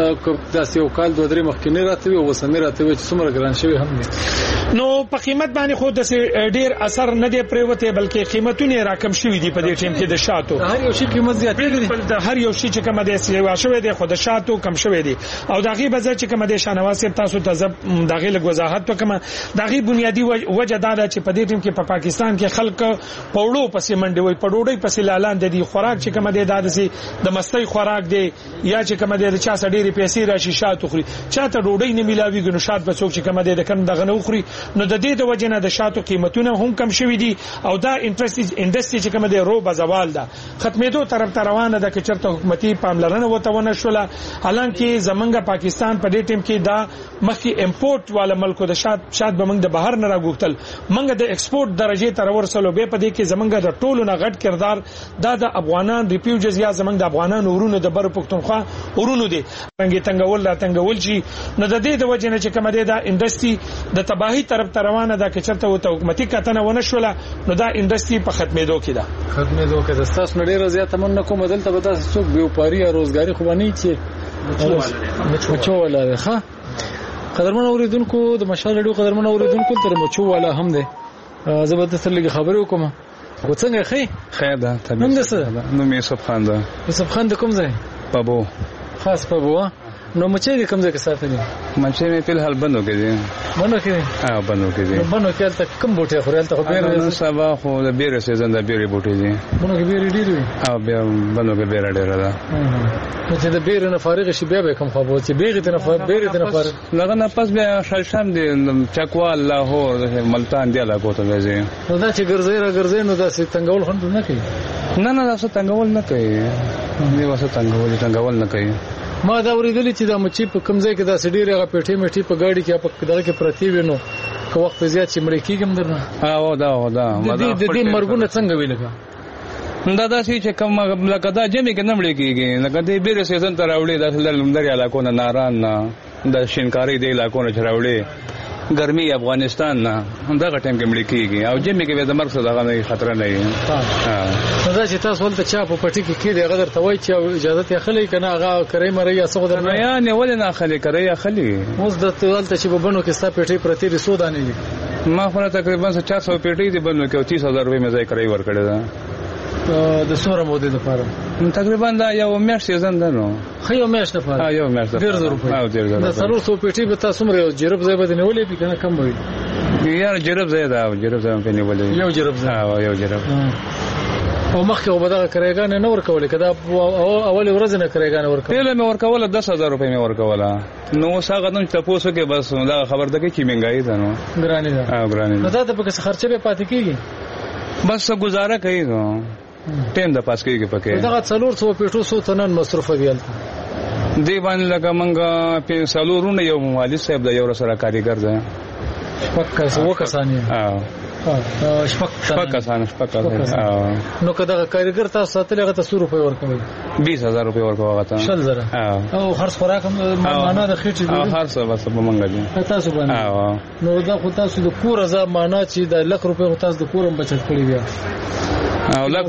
دا یو کال دوه درې مخکې نه راته او وسنه راته چې څومره ګران شوی هم دي نو په قیمت باندې خو د ډیر اثر نه دی پریوته بلکې قیمتونه راکم شوی دي په دې ټیم کې د شاتو هر یو شی قیمت زیات دي د هر یو شی چې کوم دی سیوا شوی دی خو د شاتو کم شوی دی او دغه بځ چې کوم دی شانواز تاسو ته زب دغه له وضاحت وکم دغه بنیادی وجه دا ده چې په دې ټیم کې په پا پاکستان کې خلک پوړو پسې منډي وي پړوړې پسې لالاند دي خوراک چې کوم دی داسې د مستۍ خوراک دی یا چې کوم دی چا سړي پیسې راشي شاتو خوري چاته ډوډۍ نه ملاويږي نو شات بچوک چې کوم دی د کم دغه نه خوري نو د دې د وجه نه د شاتو قیمتونه هم کم شوي دي او دا انډستری چې کوم دی رو بزوال ده ختمېدو طرف ته روانه ده چې چرته حکومتي پاملرنه وته ونه شوله حالانکه زمونږ پاکستان په دې ټیم کې دا مخکې امپورټ والا ملکو د شات شات بمنګ د بهر نه راغوتل منګ د ایکسپورټ درجه تر ورسلو به په دې کې زمونږ د ټولو نه غټ کردار دا د افغانان ریفیوجز یا زمونږ د افغانان ورونو د بر پښتونخوا ورونو دي څنګه تنګول لا تنګول شي نو د دې د وجه نه چې کوم دی دا انډستری د تباہی طرف ته روانه ده چې چرته وته حکومتي کتنه ونه شوله نو دا انډستری په ختمېدو کې ده ختمېدو کې د تاسو ډیره زیاته من کوم دلته به تاسو څوک بیوپاری یا روزګاری خو باندې چې مچو ولا ښه قدرمن اوریدونکو د مشال رادیو قدرمن اوریدونکو تر مچو والا هم ده زبرد سره خبرې وکم خو څنګه خې خیر ده نن ده څه نو مې یوسف خان ده یوسف خان د کوم ځای پابو خاص پابو نو مچې د کوم ځای کې ساتلې مچې مې په حال بندو کې دي بندو کې ها بندو کې دي بندو کې تل کوم بوټي خو رالته خو بیره سبا خو د بیره سیزن د بیره بوټي دي بندو کې بیره ډیر وي او بیا بندو کې بیره ډیر ده نو چې د بیره نه فارغ شي بیا به کوم خبر چې بیره ته نه فارغ بیره ته نه فارغ لغه نه پس بیا شلشم دي چکوا الله هو ملتان دی الله کوته وځي نو دا چې ګرځي را ګرځي نو دا څه تنګول خند نه کوي نه نه دا څه تنګول نه کوي دی واسه تنګول تنګول نه کوي ما دا ورېدل چې دا مچې په کوم ځای کې دا سډيره غا پېټې مټې په گاډي کې په دغه کې پرتی وینو کو وخت زیات چې مړ کېږم درنه او دا او دا د دې مرګونه څنګه ویلګه دا دا چې کوم لکه دا جمع کې نمړې کېږي لکه دې بیره سیزن تر راوړي د لندري علاقو نه ناران نه د شینکاری دی علاقو نه راوړي ګرمي افغانستان نه دغه ټیم کې مړ کیږي او جمع کې د مرګ څخه دغه خطر نه وي. ها دا چې تاسو ولته چا په پټي کې کېږي هغه درته وایي چې اجازه ته خلې کنه هغه کرے مری یا څه در نه یا نه ولې نه خلې کرے یا خلې اوس د ولته چې په بنو کې ستا پټي پرتی رسو دانه دي ما خو تقریبا چار سو پټي دي بنو کې تیس هزار روپۍ مې ځای کرے ور کړی دا د څومره مودې لپاره تقریبا دا یو میاشت سیزن ده نو خو یو میاشت لپاره ها یو میاشت ډیر زر روپۍ او ډیر زر دا څلور سو پټي به تاسو مره جرب ځای به نه ولې کنه کم وي یار جرب ځای دا جرب ځای په نیولې یو جرب ځای ها یو جرب او مخکې وبدغه کرایګان نه ورکولې کدا اول ورځ نه کرایګان ورکول پیله مې ورکوله دس هزار روپۍ مې ورکوله نو ساغه نن تاسو کې بس دا خبر ده کې مهنګای ده نو ګرانی ده ها ګرانی ده دا ته په څه خرچه به پاتې کیږي بس گزاره کوي نو ټیم د پاس کېږي پکې دا څلور سو پیټو سو تنن مصرف دی دی باندې لکه منګه په سالورونه یو مالي صاحب د یو سره کاریګر ده پکا سو کسانی ها شپک شپک کسان شپک کسان نو کدا کاریګر تاسو ساتل هغه ته روپۍ ورکوي بیس هزار روپۍ ورکوي هغه ته شل زره او خرڅ خوراک معنا د خېټې او هر څه بس په منګه دي تاسو باندې نو دا خو تاسو د کور ځا معنا چې د لک روپۍ تاسو د کورم بچت کړی بیا او لک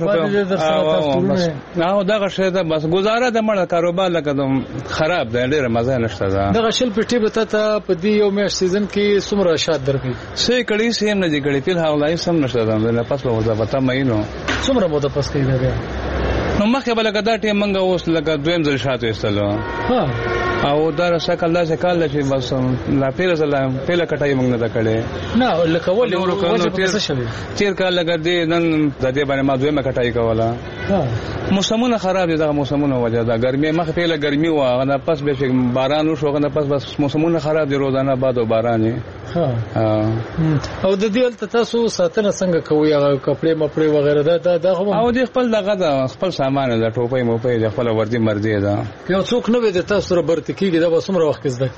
روپۍ او دا غشه ده بس گزاره د مړ کاروبار لکه خراب ده ډیره مزه نشته ده دا شل پټي به ته په دې یو میاشت سیزن کې څومره شات درکې سې کړي سیم نه دي کړي په حواله سم نشته ده نه پس به ورته پتا مې نو څومره مو د پس کې ده نو مخه بل کدا ټیم منګه اوس لکه دویم ځل شاته استلو ها او دا شکل دا شکل چې بس لا پیله زلا پیله کټای موږ نه کړي نه لکه ولې ورکو څه شوی تیر کال لګ دې نن د دې باندې ما دویمه کټای کوله ها موسمونه خراب دي دا موسمونه وجه دا ګرمي مخ پیله ګرمي و غنه پس به باران وشو غنه پس بس موسمونه خراب دي روزانه باد او باران ها او د دې تاسو ساتنه څنګه کوي هغه کپڑے مپړې وغیرہ دا دا او دې خپل دغه دا خپل سامان دا ټوپۍ موپۍ د خپل وردی مرزي دا یو څوک نه وي د تاسو سره برت کیږي دا به څومره وخت زده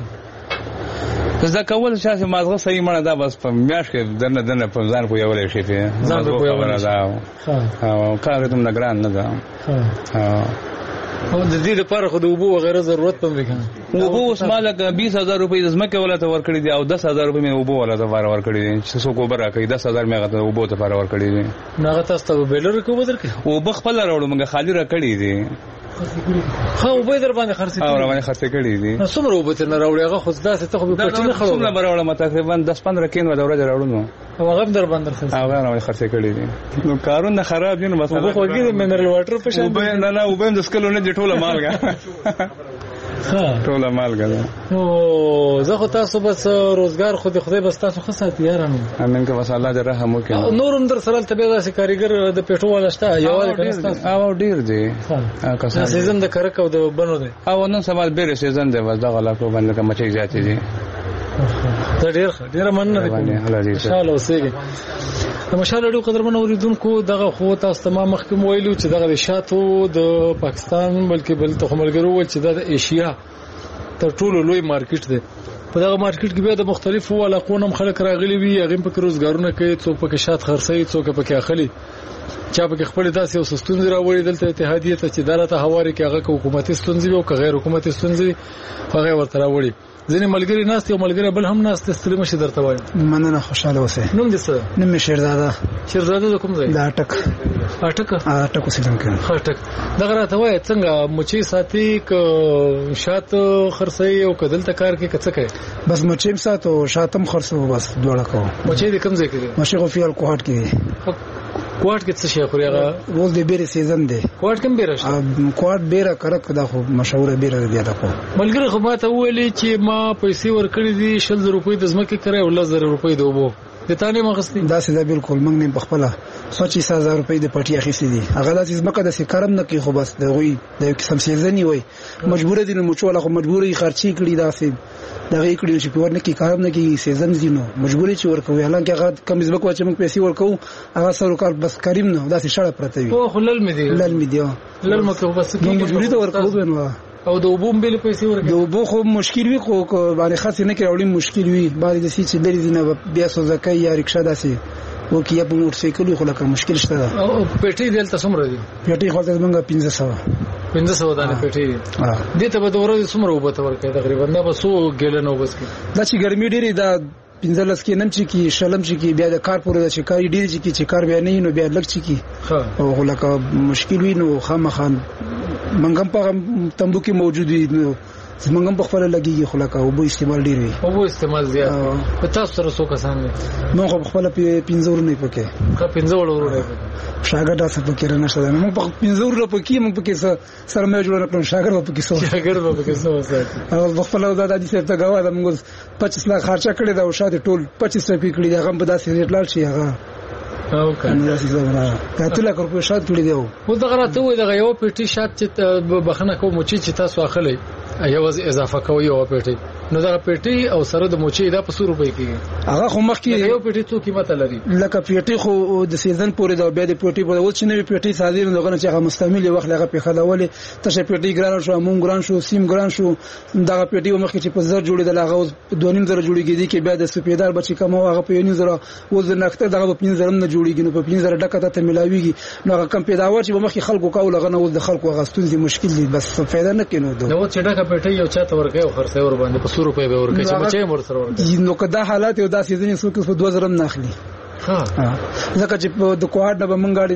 کی زده کول شاسه مازغه صحیح مړه دا بس په میاش کې دنه دنه په ځان پویولې شي په ځان پویولې دا ها کار دې نه ګران نه دا ها او د دې لپاره خو د وبو وغیرہ ضرورت پم وکړه وبو اوس مالک بیس هزار روپۍ د زمکه ولته ورکړي دي او دس هزار روپۍ مې وبو ولته بار ورکړي دي چې څوک وبره کوي دس هزار مې غته وبو ته بار ورکړي دي ناغه تاسو ته بیلر کو بدر کې او بخپل راوړو موږ خالی را کړی دي خو وبې در باندې خرڅ او را باندې خرڅ کړی دي نو څومره وبته نه راوړي هغه خو داسې ته خو په پټی نه خړو څومره راوړم تقریبا دس پندرہ کین و دوره راوړو نو هغه در باندې خرڅ هغه را باندې خرڅ کړی دي نو کارونه خراب دي نو بس هغه خوږی منرال واټر په شان وبې نه نه وبې د سکلو نه ټوله مالګه ها ټوله مالګه نو زه خو تاسو بس روزګار خو دې خدای بس تاسو خصات یارانو امين که بس الله دې رحم وکړي نورم در سره ته به داسې کاریګر د پیټو ولشته یو او ډیر دی ها که سیزن د کرک او د بنو دی او نن سبا بیره سیزن دی بس دا غلا کو باندې کوم چې ذاتي دي ته ډیر ډیر مننه دي ان شاء الله اوسېږي د مشال اړو قدرمن اوریدونکو دغه خو تاسو تمام مخکې ویلو چې دغه شاتو د پاکستان بلکې بل ته ملګرو ول چې د ایشیا تر ټولو لوی مارکیټ دی په دغه مارکیټ کې به د مختلفو علاقو خلک راغلي وي هغه په روزګارونه کوي څوک په شات خرڅي څوک په اخلي چا په خپل داسې او ستونزې راوړي دلته اتحادیه ته چې دالته حواري کې هغه حکومتي ستونزې او غیر حکومتي ستونزې هغه ورته راوړي ځینې ملګری ناست یو ملګری بل هم ناست ستړي مشه درته وایم مننه خوشاله اوسه نوم دې څه نوم شیرزاده شیرزاده کوم ځای دا ټک اټک اټک اوسیدم کنه اټک دغه راته وای څنګه مچي ساتي ک شات خرڅي او کدل تکار کې کڅ کوي بس مچیم ساتو شاتم خرڅو بس دوړه کو مچي دې کوم ځای کې مشي غفیل کوهټ کې کوټ کې څه شي خوري هغه روز د بیره سیزن دی کوټ کوم بیره شته کوټ بیره کرک دا خو مشهور بیره دی دا خو ملګری خو ما ته ویلي چې ما پیسې ورکړې دي شل زره روپۍ د زمکه کړې او لس زره روپۍ د وبو د تانه مغستې دا سیده بالکل موږ نه بخپله پچیس هزار روپۍ د پټي اخیستې دي هغه د زمکه د سکرم نه کې خو بس د غوي د قسم سیزنی وای مجبور دي نو مچوله خو مجبوري خرچي کړی دا سي دغه کړي چې په ورنه کې کارم نه کې سیزن زینو مجبوري چې ورکوي حالانکه هغه کم زمکه چې موږ پیسې ورکو هغه سره کار بس کریم نه دا سي شړه پرته وي او خلل مې دي لل مې دی لل مکه بس کې مجبوري ته ورکو نو او د وبوم بل پیسې ورکړي د وبو خو مشکل وي خو باندې خاص نه کړي مشکل وي باندې د سې چې لري دینه بیا سوزکای یا رکشا داسي وکي په موټر سایکل خو لکه مشکل شته او پټي دلته څومره دي پټي خو ته موږ پنځه سوه پنځه سوه دانه پټي دي ته به د ورځې څومره وبته ورکړي تقریبا دا به سو ګلنو بس دا چې ګرمي ډېری دا پنځلس کې نم چې کی شلم چې کی بیا د کار پورې چې کار ډیر چې کی چې کار بیا نه نو بیا لږ چې کی او لکه مشکل وي نو خامخا منګم په تمبو کې موجود وي نو زمونږ په خپل لګيږي خو لکه او بو استعمال ډیر وي او بو استعمال زیات په تاسو سره څو کسان دي نو خو خپل پنځور نه پکې کا پنځور ورونه شاګرد تاسو پکې نه شته نو په پنځور نه پکې موږ پکې سره مې جوړ کړم شاګرد پکې سو شاګرد پکې سو ساتي او خپل د دې څه ته غوا د موږ پچیس لک خرچه کړی دا او شاته ټول پچیس روپۍ کړی دا غم په داسې ریټ لاړ شي هغه او کنه داسې زمرا کاته لک روپۍ شات کړی دی او دا غراته وي دا یو پټي شات چې بخنه کوم چې تاسو اخلي ایو اضافه کوي او پټي نو دا پټي او سره د موچي دا په sto روپۍ کېږي هغه خو مخکې یو پټي څو قیمت لري لکه پټي خو د سیزن پورې دا بیا د پټي په اوس چې نوې پټي صادر نه غواړي چې هغه مستعمل وخت هغه په خلاولې تشه پټي ګران شو مون ګران شو سیم ګران شو دا پټي مخکې چې په زر جوړې د هغه دوه نیم زره جوړیږي کې بیا د سپیدار بچی کوم هغه په یو زره وز نکته دغه په پنځه زره نه جوړیږي نو په پنځه زره ډکه ته ملاويږي نو هغه کم پیداوار چې مخکې خلکو کول غنه ول د خلکو غستون دي مشکل دي بس فائدہ نه کینو دوه نو چې ډکه پټي یو چاته ورکه او خرڅه ور باندې په sto روپۍ به ورکه چې بچي مر سره ورکه نو کدا حالات یو داسې ځینې څوک په دوه زره نه اخلي ها ځکه چې د کوارډ نه به مونږ غاړي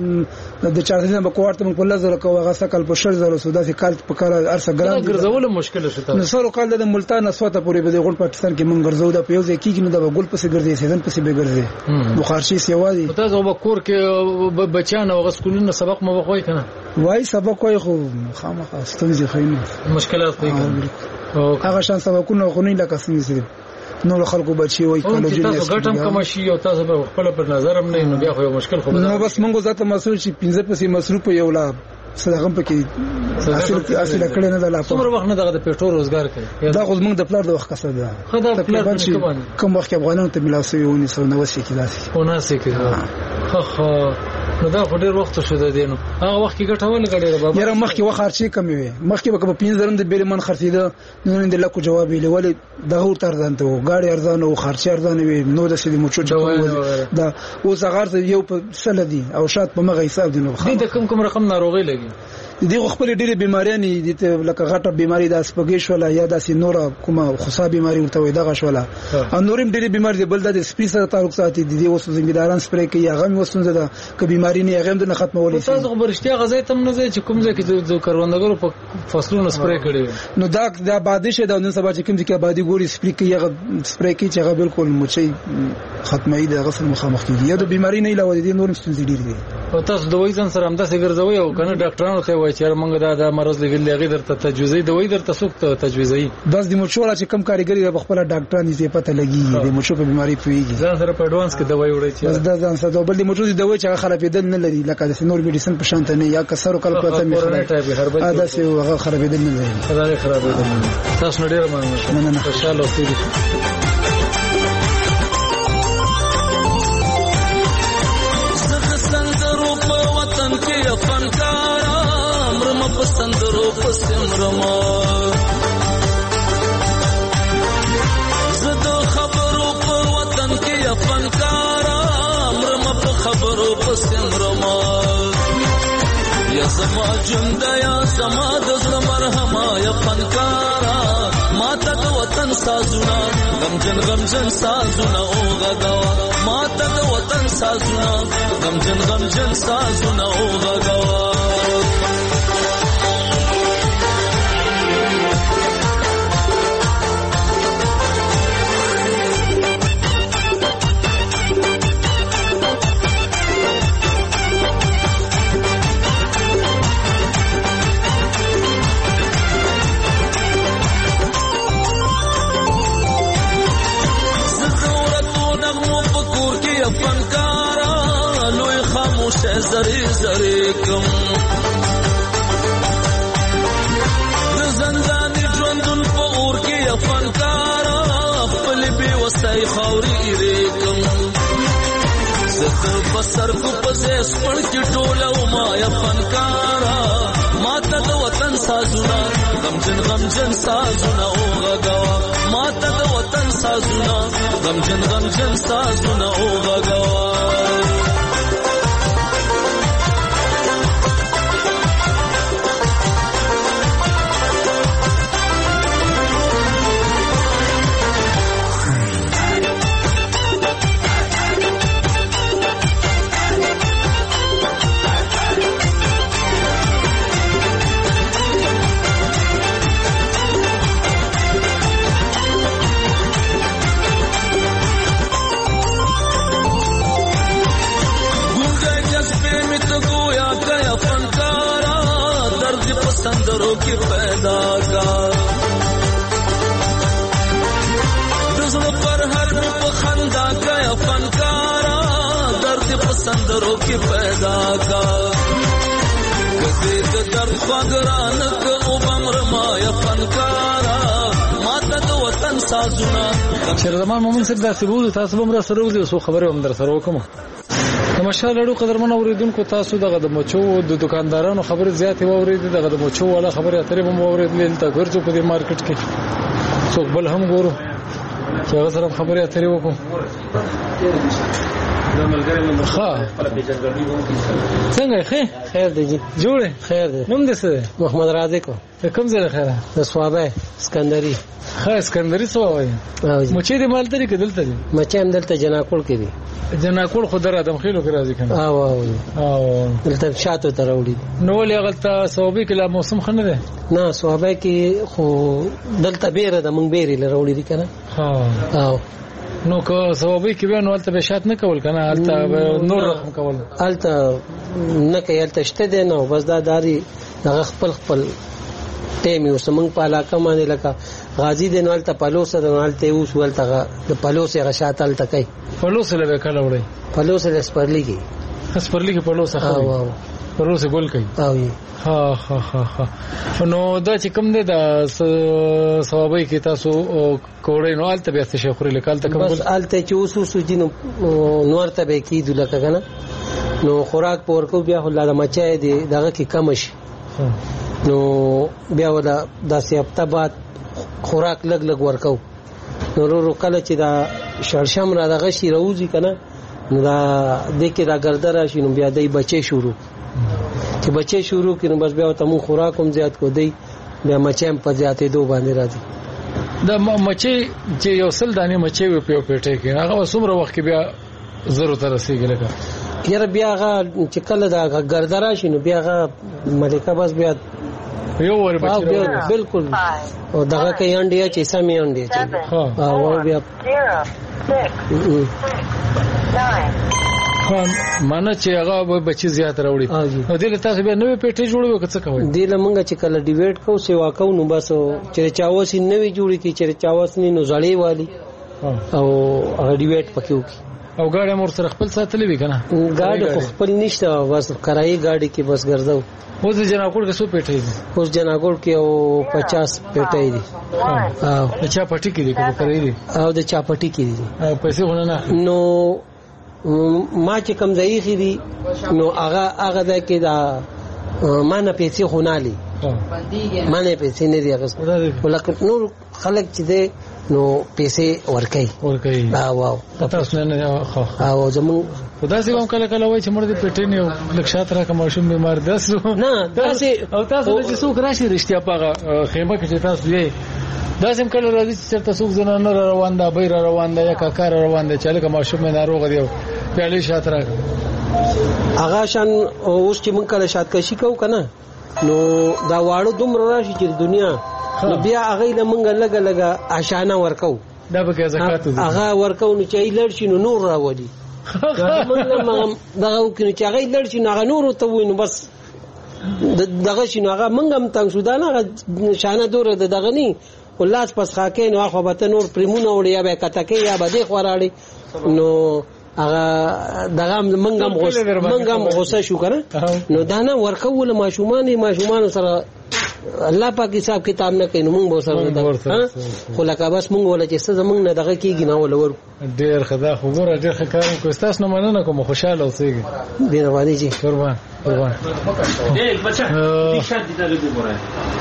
دغه د چارج نه به کوارډ ته مونږ په لزر کوو هغه سکل په شل زره سودا سي کال په کار ارسه ګرام ګرځول مشکل شته نو سره کال د ملتان اسوته پورې به د غون پاکستان کې مونږ ګرځو د پیوځ کېږي نو د ګل پسې ګرځي سیزن پسې به ګرځي بخارشي سیوادي تاسو به کور کې بچان او غسکولونه سبق مو وخوي کنه وای سبق وای خو خامخا ستونزې خاين مشکلات دي او هغه شان سبقونه خو نه لکه څنګه نو خلکو بچي وای کله چې تاسو ګټم کوم شي او تاسو په خپل پر نظر هم نه نو بیا خو مشکل خو نو بس مونږ ذاته مسول شي پنځه پسې مصروف یو لا صدقه پکې اصل اصل کړي نه د لا څومره وخت نه دغه د پیټرو روزګار کوي دا خو موږ د پلار د وخت کسب ده خدای د پلار کوم وخت افغانانو ته ملاسوي ونی سو نو وسې کې داسې وناسي کې خو خو نو دا خو ډېر وخت شو د دینو هغه وخت کې ګټول غړي بابا یاره مخکې وخت خرچي کمې وي مخکې به په پنځه زره د بیرمن خرڅیده نو نه د لکو جواب ویل ولې دغه ترځان ته غاړي ارزان او خرچي ارزان وي نو د سړي موچو چوي دا اوس هغه یو په سل دي او شات په مغه حساب دي نو دي د کوم کوم رقم ناروغي لګي دي خپل ډېرې بیماریاں دي لکه غټه بیماری د اسپګیش ولا یا د سینورا کومه خصا بیماری ورته وي دغه شولا او نورم ډېرې بیماری دي بل د سپری سره تعلق ساتي دي اوس زمیداران سپری کوي هغه وسونه ده ک بیماری نه هغه د ختمولې تاسو خبرشتیا غزې تم نه چې کوم ځای کې د کروندګرو په فصلونو سپری کړي نو دا د آبادی شه د نن سبا چې کوم ځای کې آبادی ګوري سپری کوي هغه سپری کوي چې هغه بالکل مچي ختمي د غسل مخامخ کیږي یا د بیماری نه علاوه دي نورم ستونزې ډېرې دي او تاسو د وایي ځان سره هم تاسو ګرځوي او کنه ډاکټرانو ته وایي چې موږ دا د مرز لګل لغې درته تجویزي دوی درته څوک تجویزي بس د مچوړه چې کم کاریګری په خپل ډاکټران دې پته لګي د مچو په بیماری پیږي ځان سره په اډوانس کې دوايي وړي چې بس دا ځان سره بل د مچو د دوايي چې خرابېدل نه لري لکه د سینور میډیسن په شان ته نه یا کسر او کل پته می خراب دا چې هغه خرابېدل نه لري خدای خرابېدل تاسو ډېر مننه مننه خوشاله اوسئ پسندرو پسمرما زدو خبرو په وطن کې فنکارا مرم په خبرو پسمرما یا زما جند یا زما د مرحما یا فنکارا ماته د وطن سازونه غمجن غمجن سازونه او غغوا ماته د وطن سازونه غمجن غمجن سازونه او غغوا زری زری کم د زندان ژوندون په اور کې افنکارا خپل بي وسای خوري ریکم زه بسر کو پسې سپړ کې ټوله ما افنکارا ماته د وطن سازونه غمجن غمجن سازونه او غغوا ماته د وطن سازونه غمجن غمجن سازونه او غغوا سندرو کې پیدا کا دزړه پر هر په خندا کا فنکارا درد په سندرو کې پیدا کا کدی د درد خواګران کو بمر ما یا فنکارا ماته د وطن سازونه شیر زمان مومن صاحب دا سبوز تاسو هم را سره وځو سو خبره هم در سره وکم ماشاء الله قدرمن اوریدونکو تاسو دغه د مچو د دکاندارانو خبره زیاتې واورید دغه د مچو والا خبره اترې هم واورید لته ګرځو په دې مارکیټ کې څوک بل هم ګورو چې هغه سره خبره اترې وکړو ها څنګه خیر خیر دی جی جوړه خیر دی نوم دې څه محمد رازق کوم ځای خیره د سوابه اسکندري ها اسکندري څه وایي مچې دې مالته کې دلته دي مچې هم دلته جناکول کې دي جناکول خو در ادم خېلو کې راځي کنه او او او دلته شاتو ته راوړي نو ولې غلطه سوابي کې لا موسم خنه ده نه سوابه کې خو دلته بیره د مونږ بیره لراوړي دي کنه ها او نو که سوابي کې به نو الته به شات نه کول کنه الته نور رقم کول الته نه کې الته شته ده نو بس دا داري دغه خپل خپل ټیم یو سمنګ په علاقه باندې لکه غازی د نوالته پالوسه د نوالته اوس ولته د پالوسه غشاتل تکي پالوسه له کله وړي پالوسه د سپرلی کې سپرلی کې پالوسه خو او پالوسه ګول کوي او ها ها ها ها نو دا چې کوم دی دا ثوابي کې تاسو کوړې نو الته به څه خوري لکه الته کوم بس الته چې اوس اوس جنو نور ته به کې دلته کنه نو خوراک پور کو بیا الله د مچای دی دغه کې کم شي نو بیا ودا داسې هفته بعد خوراک لګ لګ ورکو نو ورو کله چې دا شړشم را دغه شي روزي کنه نو دا د کې دا ګرده راشي نو بیا دای بچي شروع چې بچي شروع کړي نو بس بیا ته مون خوراک هم زیات کو دی بیا مچم په زیاتې دو باندې راځي دا مچي چې یو سل دانه مچي په پیو پیټه کې هغه وسمره وخت کې بیا ضرورت رسیږي لکه یاره بیا هغه چې کله دا ګرده راشي نو بیا هغه ملکه بس بیا یو ور بچی بالکل او دغه کې انډیا چې سمې انډیا چې ها او بیا خان مانه چې هغه بچی زیات راوړي نو دله تاسو به نوې پیټه جوړو که څه کوي دله مونږ چې کله ډیویډ کو سیوا کو نو بس چې چاوس نوې جوړی کی چې چاوس نه نو زړې والی او هغه ډیویډ پکې وکي او ګاډي مور سره خپل ساتلې وی کنه ګاډي خپل نشته بس کرایي ګاډي کې بس ګرځاو اوس جناګول کې څو پیټې دي اوس جناګول کې او پچاس پیټې دي او د چا پټي کې دي کې کرایي دي او د چا پټي کې دي او پیسې ونه نه نو ما چې کم ځای خې دي نو هغه هغه د کې دا ما نه پیسې خونالي ما نه پیسې نه دي هغه ولکه نور خلک چې دي نو پیسې ورکي ورکي دا واو تاسو نه خو او زمون خدا سي هم کله کله وای چې مړ دې پټې نه لکشات را کوم شوم بیمار داسو نه داسې او تاسو چې څوک راشي رښتیا پاغه خیمه کې تاسو دی داسم کله راځي چې تاسو څوک زنه روان ده بیر روان ده یا کاکار روان ده چې لکه ماشوم ناروغ دی پیالي شات را هغه شان اوس چې مونږ کله شات کشي کو کنه نو دا واړو دومره راشي چې دنیا نو بیا هغه له مونږ لګا لګا عشانه ورکو دا به زکات دي هغه ورکو نو چې لړ شي نو نور راوړي دغه وکړي چې هغه لړ شي نو هغه نور ته ویني بس دغه شي نو هغه مونږ هم تنګ سودانه شانه دوره دغه ني ولاس پس خاکې نو خو به نور پریمونه وړي یا به کتکې یا به دی خوراړي نو هغه دغه منګم غوس منګم غوسه شو کنه نو دانا ورکول ماشومان ماشومان سره الله پاک حساب کتاب نه کوي موږ به سره خو لکه بس موږ ولا چې څه زمونږ نه دغه کیږي نه ول ور ډیر خدا خو ګوره ډیر ښه کو تاسو نه مننه کوم خوشاله اوسئ ډیر وادي جی قربان قربان اے بچا دې شات دې ته وګورئ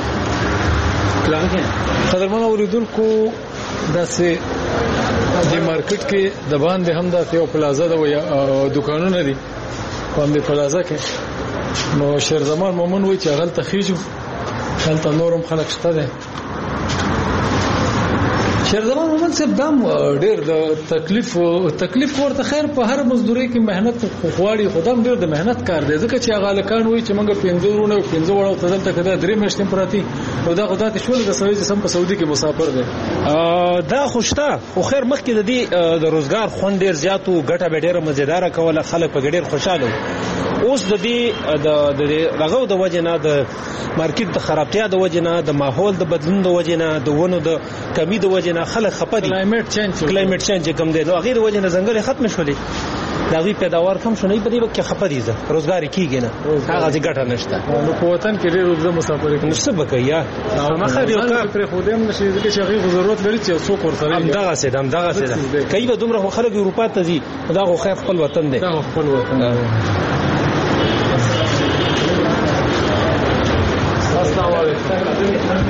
قدرمن اوریدونکو داسې د مارکیټ کې د باندې هم د یو پلازا د دکانونه دي په دې پلازا کې نو شیر زمان مومن وای چې هغه تخیجو هلته نورم خلک شته دي شیر زمان مومن صاحب دام ډېر د تکلیف تکلیف ورته خیر په هر مزدوري کې مهنت خوړی خدام ډېر د مهنت کار دی ځکه چې هغه لکان وای چې موږ پنځورونه پنځه وړو تدل ته کده درې مشتم پراتی او دا خدای ته شول د سوي سم په سعودي کې مسافر دی دا خوشته خو خیر مخکې د دې د روزګار خوند ډېر زیاتو ګټه به ډېر مزیدار کوله خلک په ډېر خوشاله اوس د دې د دغه د وجه نه د مارکیټ د خرابتیا د وجه نه د ماحول د بدلون د وجه نه د ونو د کمی د وجه نه خلک خپه دي کلایمټ چینج کلایمټ چینج کوم دی نو هغه د وجه نه ځنګل ختم شولې دا غي پیداوار کم شو نه په دې وخت کې خپه دي روزګار کیږي نه هغه ځای ګټه نشته نو په وطن کې ډېر روزه مسافر کې نشته بکیا مخه یو کار پر خودم نشي چې هغه ضرورت لري چې څوک ورسره هم دغه سي هم دغه سي کای به دومره خلک اروپا ته ځي دا خو خیر خپل وطن دی دا خپل وطن السلام علیکم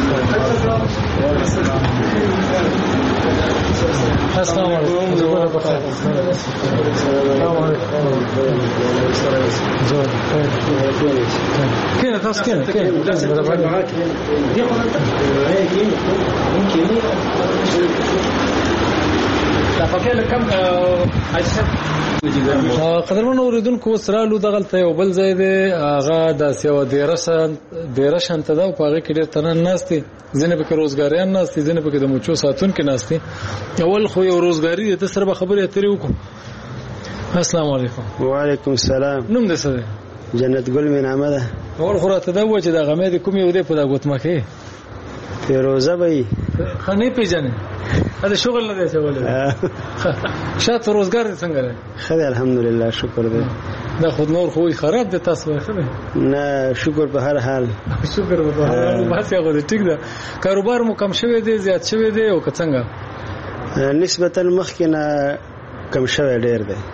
السلام علیکم زه په خیر السلام علیکم زه کینه تاسو کینه کینه قدرمن اوریدونکو سرالو دغلته یو بل ځای دی هغه د سیو دیرشن دیرشن ته دا په هغه کې ډېر تنن ناشتي ځنه په روزګاریان ناشتي ځنه په د موچو ساتون کې ناشتي اول خو یو روزګاری د سره خبرې اترې وکړو السلام علیکم وعلیکم السلام نوم دې څه دی جنت ګل مې نامه ده اول خو راته دا و چې دا غمې د کوم یو دی په دا ګوتمه کې فیروزه بای خنه پیژنې دا شغل نه دی څه شاته روزګار څنګه دی خدای الحمدلله شکر دی دا خود نور خو خراب دی تاسو خبره نه شکر په هر حال شکر په هر حال بس یو دی ټیک ده کاروبار مو کم شوی دی زیات شوی دی او څنګه نسبتا مخکې نه کم شوی ډیر دی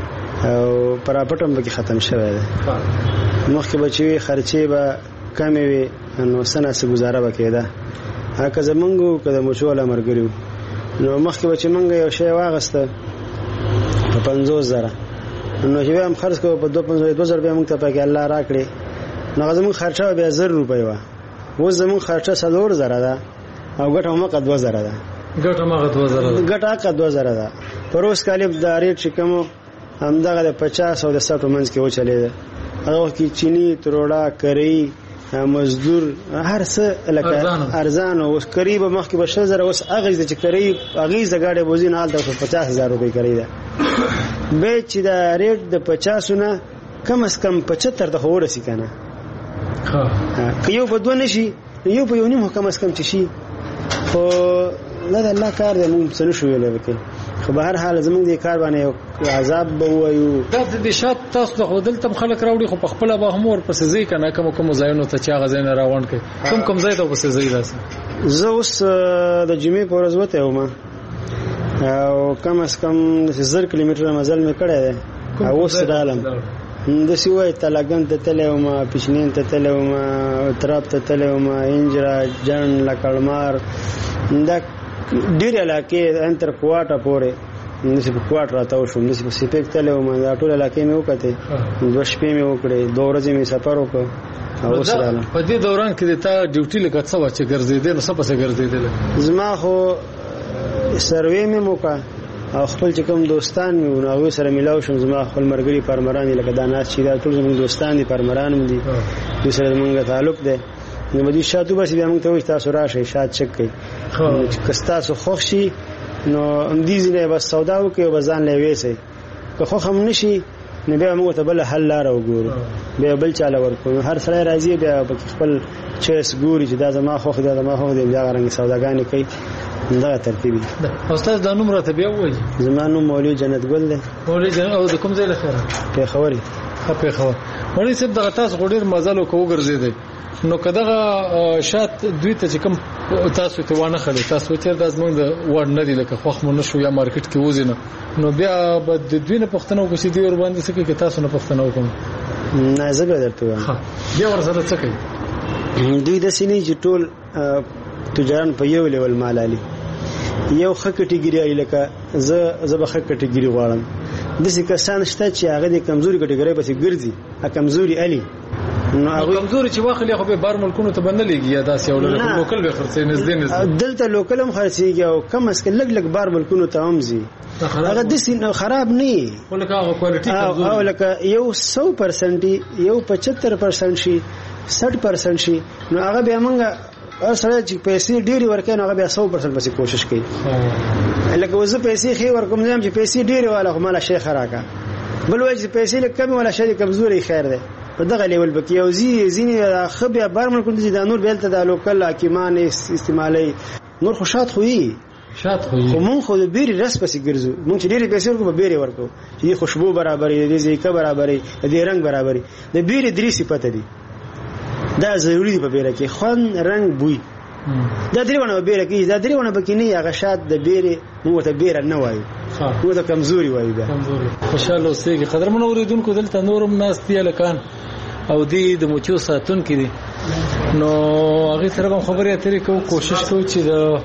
او پراپټم به ختم شوی دی مخکې بچوي خرچې به کمې وي نو سنه سه گزاره وکیده هغه زمونږ کده مشوله مرګریو نو مخکې بچ مونږ یو شی واغسته په پنځوس زره نو چې هم خرڅ کوو په دوه زره به مونږ ته پکې الله راکړي نو زمونږ خرچه به زر روپۍ و و زمونږ خرچه څلور زره ده او ګټه هم قد دوه زره ده ګټه ما دوه زره ده ګټه قد دوه زره ده پروس کالیب د ریټ چې کوم همدغه د پچاس او د سل منځ کې و چلے ده هغه کې چینی تروړه کری مزدور هر څه لکه ارزان او قریب مخکې بشل زره اوس اغه چې قریب اغه زګاډه بوزین حال ته پچاس هزار روپۍ کړی ده به چې دا ریټ د پچاس نه کم از کم پچهتر ته ورسی کنه ها یو په دوه نشي یو په یو نیم کم از کم شي خو نه د الله کار دی مونږ څه نشو ویلای وکړي خو به هر حال زمونږ د کار باندې عذاب به وایو دا د شات تاسو د خودلتم خلک راوړي خو په خپل به هم ور پسې ځي کنه کوم کوم ځایونو ته چې هغه ځای نه راوړل کوي کوم کوم ځای ته پسې ځي راځي زه اوس د جمعې په ورځ وته وم او کم از کم زر کیلومتر مزل مې کړی دی او اوس رالم د سیوای تلګن ته تلوم پښنین ته تلوم تراب ته تلوم انجرا جن لکړمار دا ډیر علاقې انتر کوټه پورې نسی په کوټ راته شو نسی په سپیک تلوم دا ټول علاقې مې وکړه دوه شپې مې وکړې دوه ورځې مې سفر وکړ او سره په دې دوران کې تا ډیوټي لکه څه و چې ګرځېدل نو څه پسې ګرځېدل زما خو سروې مې موکا او خپل چې کوم دوستان مې نو هغه سره ملاو شم زما خپل مرګري پرمران لکه دا ناس چې دا ټول زموږ دوستان دي پرمران دي دوی سره موږ تعلق دی نو مدي شاتو بس بیا موږ ته وښه تاسو راشي شات چک کوي کستا سو خوشي نو اندیز نه بس سودا وکي او بزان لوي سي که خو هم نشي نو بیا موږ ته بل حل لار وګورو بیا بل چاله ورکو هر سره راځي بیا خپل چیس ګوري چې دا زما خو دا زما خو دې بیا غرنګ سوداګانی کوي دا ترتیب دی استاد دا نوم راته بیا وایي زمانو مولوی جنت ګل دی مولوی جنت او د کوم ځای لخوا په خبري په خبر مولوی صاحب دغه تاسو غوډیر مزل وکړو ګرځیدل نو کداغه شات دوی ته چې کوم تاسو ته وانه خله تاسو چې د ازمن د وړ نه دی لکه خوخ مونږ شو یا مارکیټ کې وځینه نو بیا د دوی نه پښتنه وکړي دی ور باندې څه کې تاسو نه پښتنه وکړم نه زه به درته وایم بیا ورسره څه کوي دوی د سینې چې ټول تجاران په یو لیول مالالي یو خکټیګری لکه زه زه به خکټیګری غواړم د څه کسان شته چې هغه د کمزوري کټیګری په څیر ګرځي ا کمزوري علي نو هغه کمزوري چې واخلې خو به بار ملکونو ته بندلېږي یا داسې یو لوکل به خرڅې نږدې نږدې دلته لوکل هم خرڅېږي او کم اس کم لګ لګ بار ملکونو ته هم زی هغه د سین خراب نه ولکه هغه کوالټي کمزوري او لکه یو سو پرسنټ یو پچهتر پرسنټ شي سठ پرسنټ شي نو هغه به موږ سره چې پیسې ډېری ورکې نو هغه بیا سو پرسنټ پسې کوشش کوي لکه وزه پیسې خې ورکوم ځم چې پیسې ډېری والا خو مال شیخ راکا بل وایي چې پیسې لږ کمې ولا شاید کمزوري خیر دی په دغه لیول پکې یو ځي ځینې ښه بیا بار ملکونه چې دا نور بیا هلته د لوکل حاکمان استعمالوي نور خو شات خو یي شات خو یي خو مونږ خو د بیرې رس پسې ګرځو مونږ چې ډېرې پیسې ورکړو به بیرې ورکړو چې دې خوشبو برابرې د دې ذایقه برابرې د دې رنګ برابرې د بیرې درې صفته دي دا ضروري دي په بیره کې خوند رنګ بوی دا درې ونه بیره کې دا درې ونه پکې نه هغه شات د بیرې موږ ته بیره نه وایو موږ ته کمزوري وایو بیا کمزوري خوشاله اوسېږي قدرمن اوریدونکو دلته نورم ناست دي هلکان او دی د مچو ساتونکي دي نو هغې سره به خبرې اترې کوو کوشش کوو چې د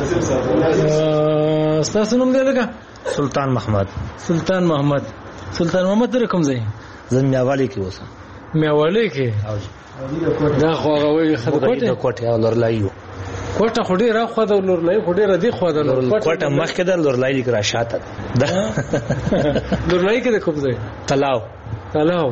ستاسو نوم دی لکه سلطان محمد سلطان محمد سلطان محمد ته کوم ځای زه میاوالی کې اوسم میاوالی کې دا خو هغه وایي ښه د کوټې د کوټې او لورلایي و کوټه خو ډېره اخوا ده لورلایي خو ډېره دې خوا ده کوټه مخکې ده لورلایي لیک را شاته ده لورلایي کې د کوم ځای تلاو تلاو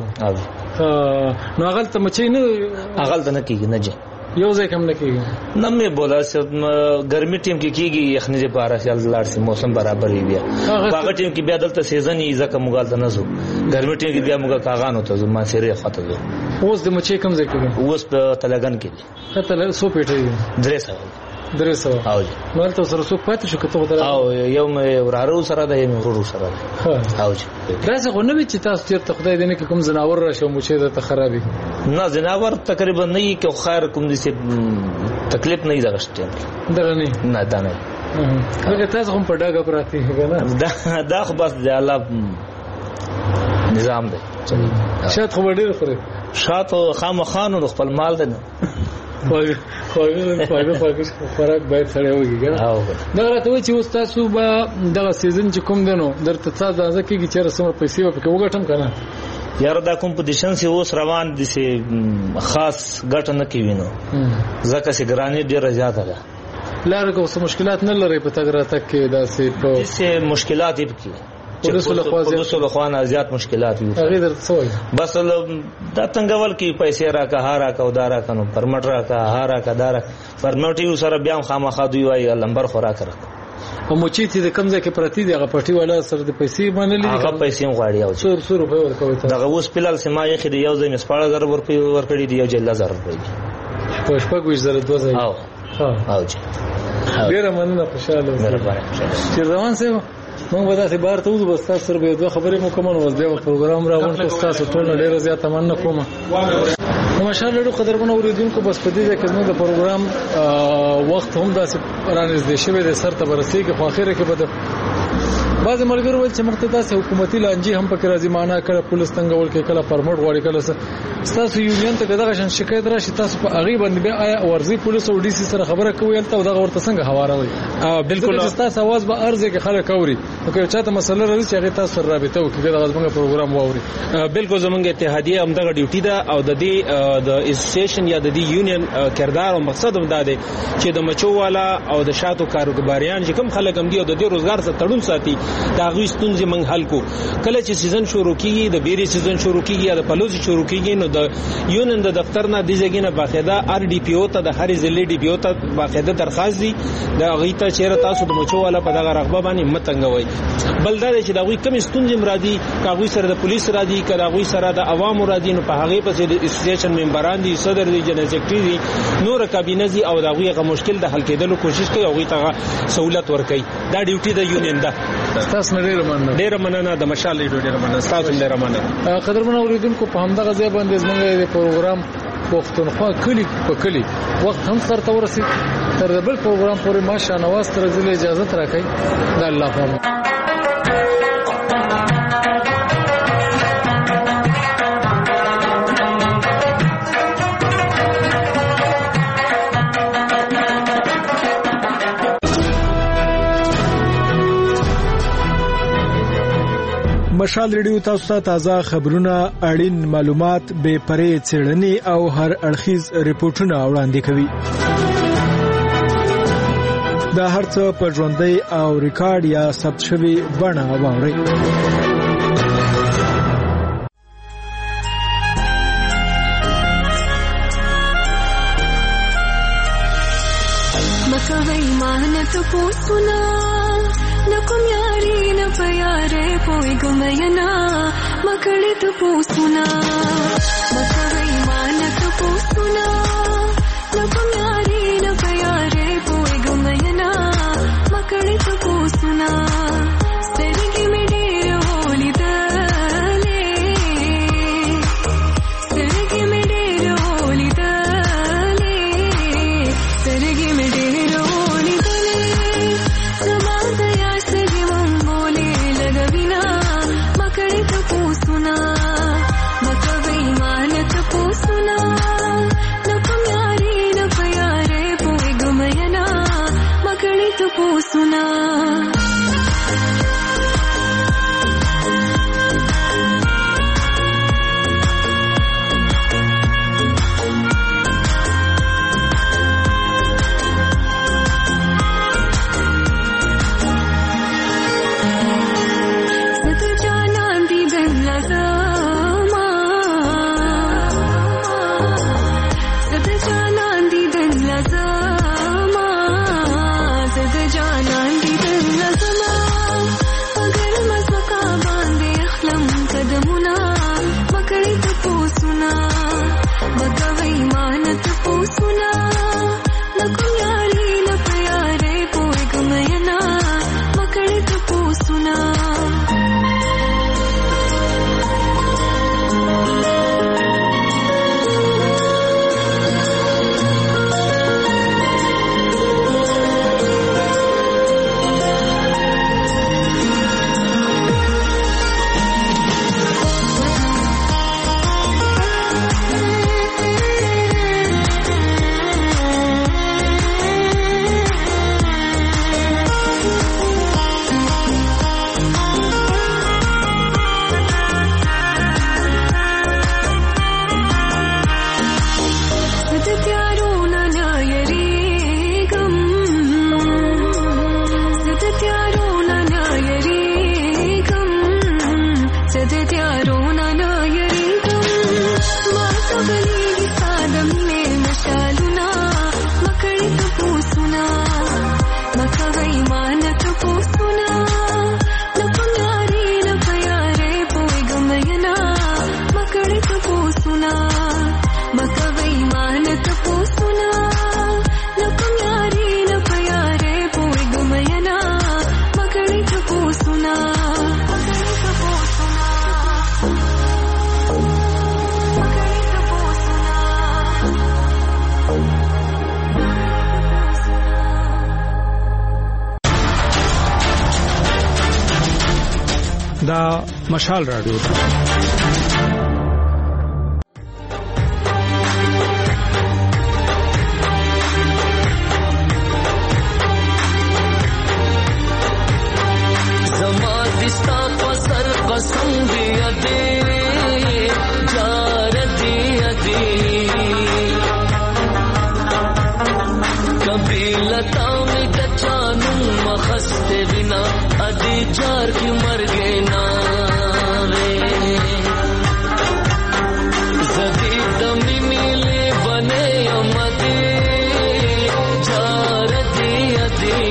نو هغلته مچۍ نه هغلته نه کېږي نه جي یو ځای کم نه کېږي نه مې بولا ګرمي ټیم کې کېږي یخني لپاره خیال لاړ شي موسم برابر وي بیا هغه ټیم کې بیا دلته سیزن یې ځکه موږ دلته نه ځو ګرمي ټیم کې بیا موږ کاغانو ته ځو مانسيري خاطر ځو اوس د مچۍ کم ځای کې اوس په تلګن کې دي خاطر سو پیټې درې سو درې سو او نو تاسو سره څوک پاتې شو کته ودر او یو مې ورارو سره ده یو ورورو سره ده او دا څه غو نه وي چې تاسو چیرته خدای دې نه کوم زناور راشه مچې د خرابې نه زناور تقریبا نه یې کې خیر کوم دي چې تکلیف نه دغشته دغه نه نه دا نه هغه تاسو هم په ډاګه پراتی هغه دا دا خو بس د الله نظام دی شات خو ډیر خوري شات خامخانو د خپل مال دی خواږه خواږه خواږه خواږه خوراک باید سره وږي دا راته و چې اوس تاسو به دغه سیزن چې کوم دنو درته تاسو ځکه کېږي چې رسمه پیسې په وګټم کنه یاره دا کمپټیشن سی اوس روان دي سي خاص ګټه نه کوي نو ځکه چې ګرانی ډیره زیاته ده لاره کوم مشکلات نه لري په تګ راته کې دا سي په سي مشکلات یې پکې پولیسو له خوانه زیات مشکلات وي هغه درته سوال بس دا څنګهول کې پیسې راکا هارا کا ودارا کنو پرمټ راکا هارا کا دارا پرمټ یو سره بیا خامخا دوی وايي لمبر خوراک راکا او مچې چې د کمزې کې پرتی دی هغه پټي والا سره د پیسې باندې هغه پیسې غواړي او څو څو روپے ورکوي دا اوس پلال سما یې خري یو ځای مسپاړه زر ورکړي ورکړي دی یو ځل زر ورکړي په شپږ ویش زر دوه ځای او او جی ډیره مننه خوشاله چې روان سه موږ به تاسو بار ته وځو بس تاسو سره به دوه خبرې مو کوم نو بیا پروګرام راوړم چې تاسو ټول ډیره زیاته مننه کوم نو ماشاءالله ډېر قدرمن اوریدونکو بس په دې ځکه زموږ د پروګرام وخت هم داسې رانږدې شوی دی سر ته ورسېږي خو اخره کې به بعض ملګرو ول چې مقتدس حکومتي لانجی هم پکې راځي معنا کړه پولیس څنګه ول کې کله پرمټ غواړي کله تاسو یونین ته دغه شان شکایت راشي تاسو په اغي باندې بیا آیا ورزي پولیس او ډي سي سره خبره کوي ته دغه ورته څنګه حواله وي بالکل تاسو आवाज به ارزه کې خلک اوري نو که چاته مسله راځي چې هغه تاسو سره رابطه وکړي دغه زموږ پروګرام واوري بالکل زموږ اتحادیه هم دغه ډیوټي ده او د دې د اسوسییشن یا د دې یونین کردار او مقصد هم دا دی چې د مچو والا او د شاتو کاروباریان چې کوم خلک هم دي او د دې روزګار سره تړون ساتي دا غوي ستونزې موږ حل کو کله چې سیزن شروع کیږي د بیري سیزن شروع کیږي یا د پلوزي شروع کیږي نو د یونین د دفتر نه د ځګینه باقاعده ار ډي پی او ته د هر ضلع ډي پی او ته باقاعده درخواست دي دا غیته چیرې تاسو د مچو والا په دغه رغبه باندې متنګوي بل دا چې دا غوي کم ستونزې مرادي کاغوي سره د پولیس را دي کاغوي سره د عوام را دي نو په هغه پسې د اسوسییشن ممبران دي صدر دي جنرال سیکریټری دي نور کابینه دي او دا غوي غو مشکل د حل کېدلو کوشش کوي او غوي ته سہولت ورکړي دا ډیوټي د یونین ده تاسو ډیر مننه ډیر مننه د مشال ډیر ډیر مننه تاسو ډیر مننه قدرمن اوریدونکو په همدغه ځای باندې زموږ د پروګرام پښتونخوا کلی په کلی وخت هم سره ورسي تر بل پروګرام پورې ماشه نواز تر زله اجازه راکړي د الله په مشال ریډیو تاسو ته تازه خبرونه اړین معلومات به پرې څېړنې او هر اړخیز ریپورتونه وړاندې کوي دا هرڅه په ژوندۍ او ریکارډ یا ثبت شوی بڼه واورئ مکوي مانه تو پوسونه न कोम यारी न प्यारे पोई गमयना मकड़ी तो पूसुना मकड़ी मान तो पूसुना न कोम यारी न प्यारे पोई गमयना मकड़ी तो पूसुना सरगी में डेर होली दले सरगी में डेर होली दले सरगी में डेर होली दले समा गया सगी मंगोले लगविना मकड़ी तो पूसुना मकड़ी मान तो पूसुना न तुम यारी न प्यारे पोई गमयना मकड़ी तो पूसुना دا مشال رادیو زما دستا پسر قسم دی دی جار دی دی کبھی لتا میں کچانو مخست بنا ادی جار کی مر گئے نا رے زدی دمی میلے بنے امدی جار دی دی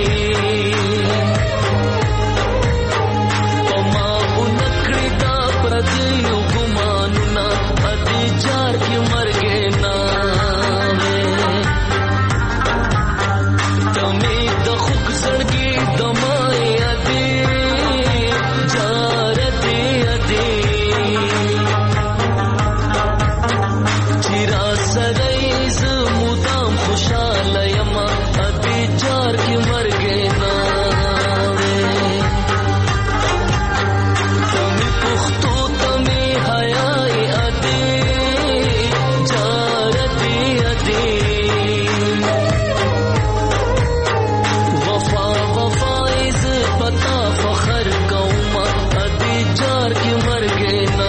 پما انکڑی دا پردیو گمانونا ادی جار کی مر گئے نا رے تمی دا خوک زڑگی دمائی ادی جار دی ادی چیرا سرائیز مدام خوشحال یما ادی جار کی مر گئے نا تمی پختو تمی حیائی ادی جار دی ادی وفا وفائز پتا فخر قوما ادی جار کی مر گئے نا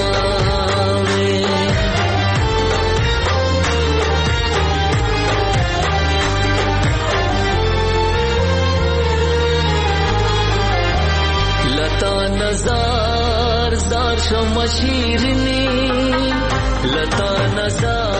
لتا نزار زار شم شیرنی لتا نزار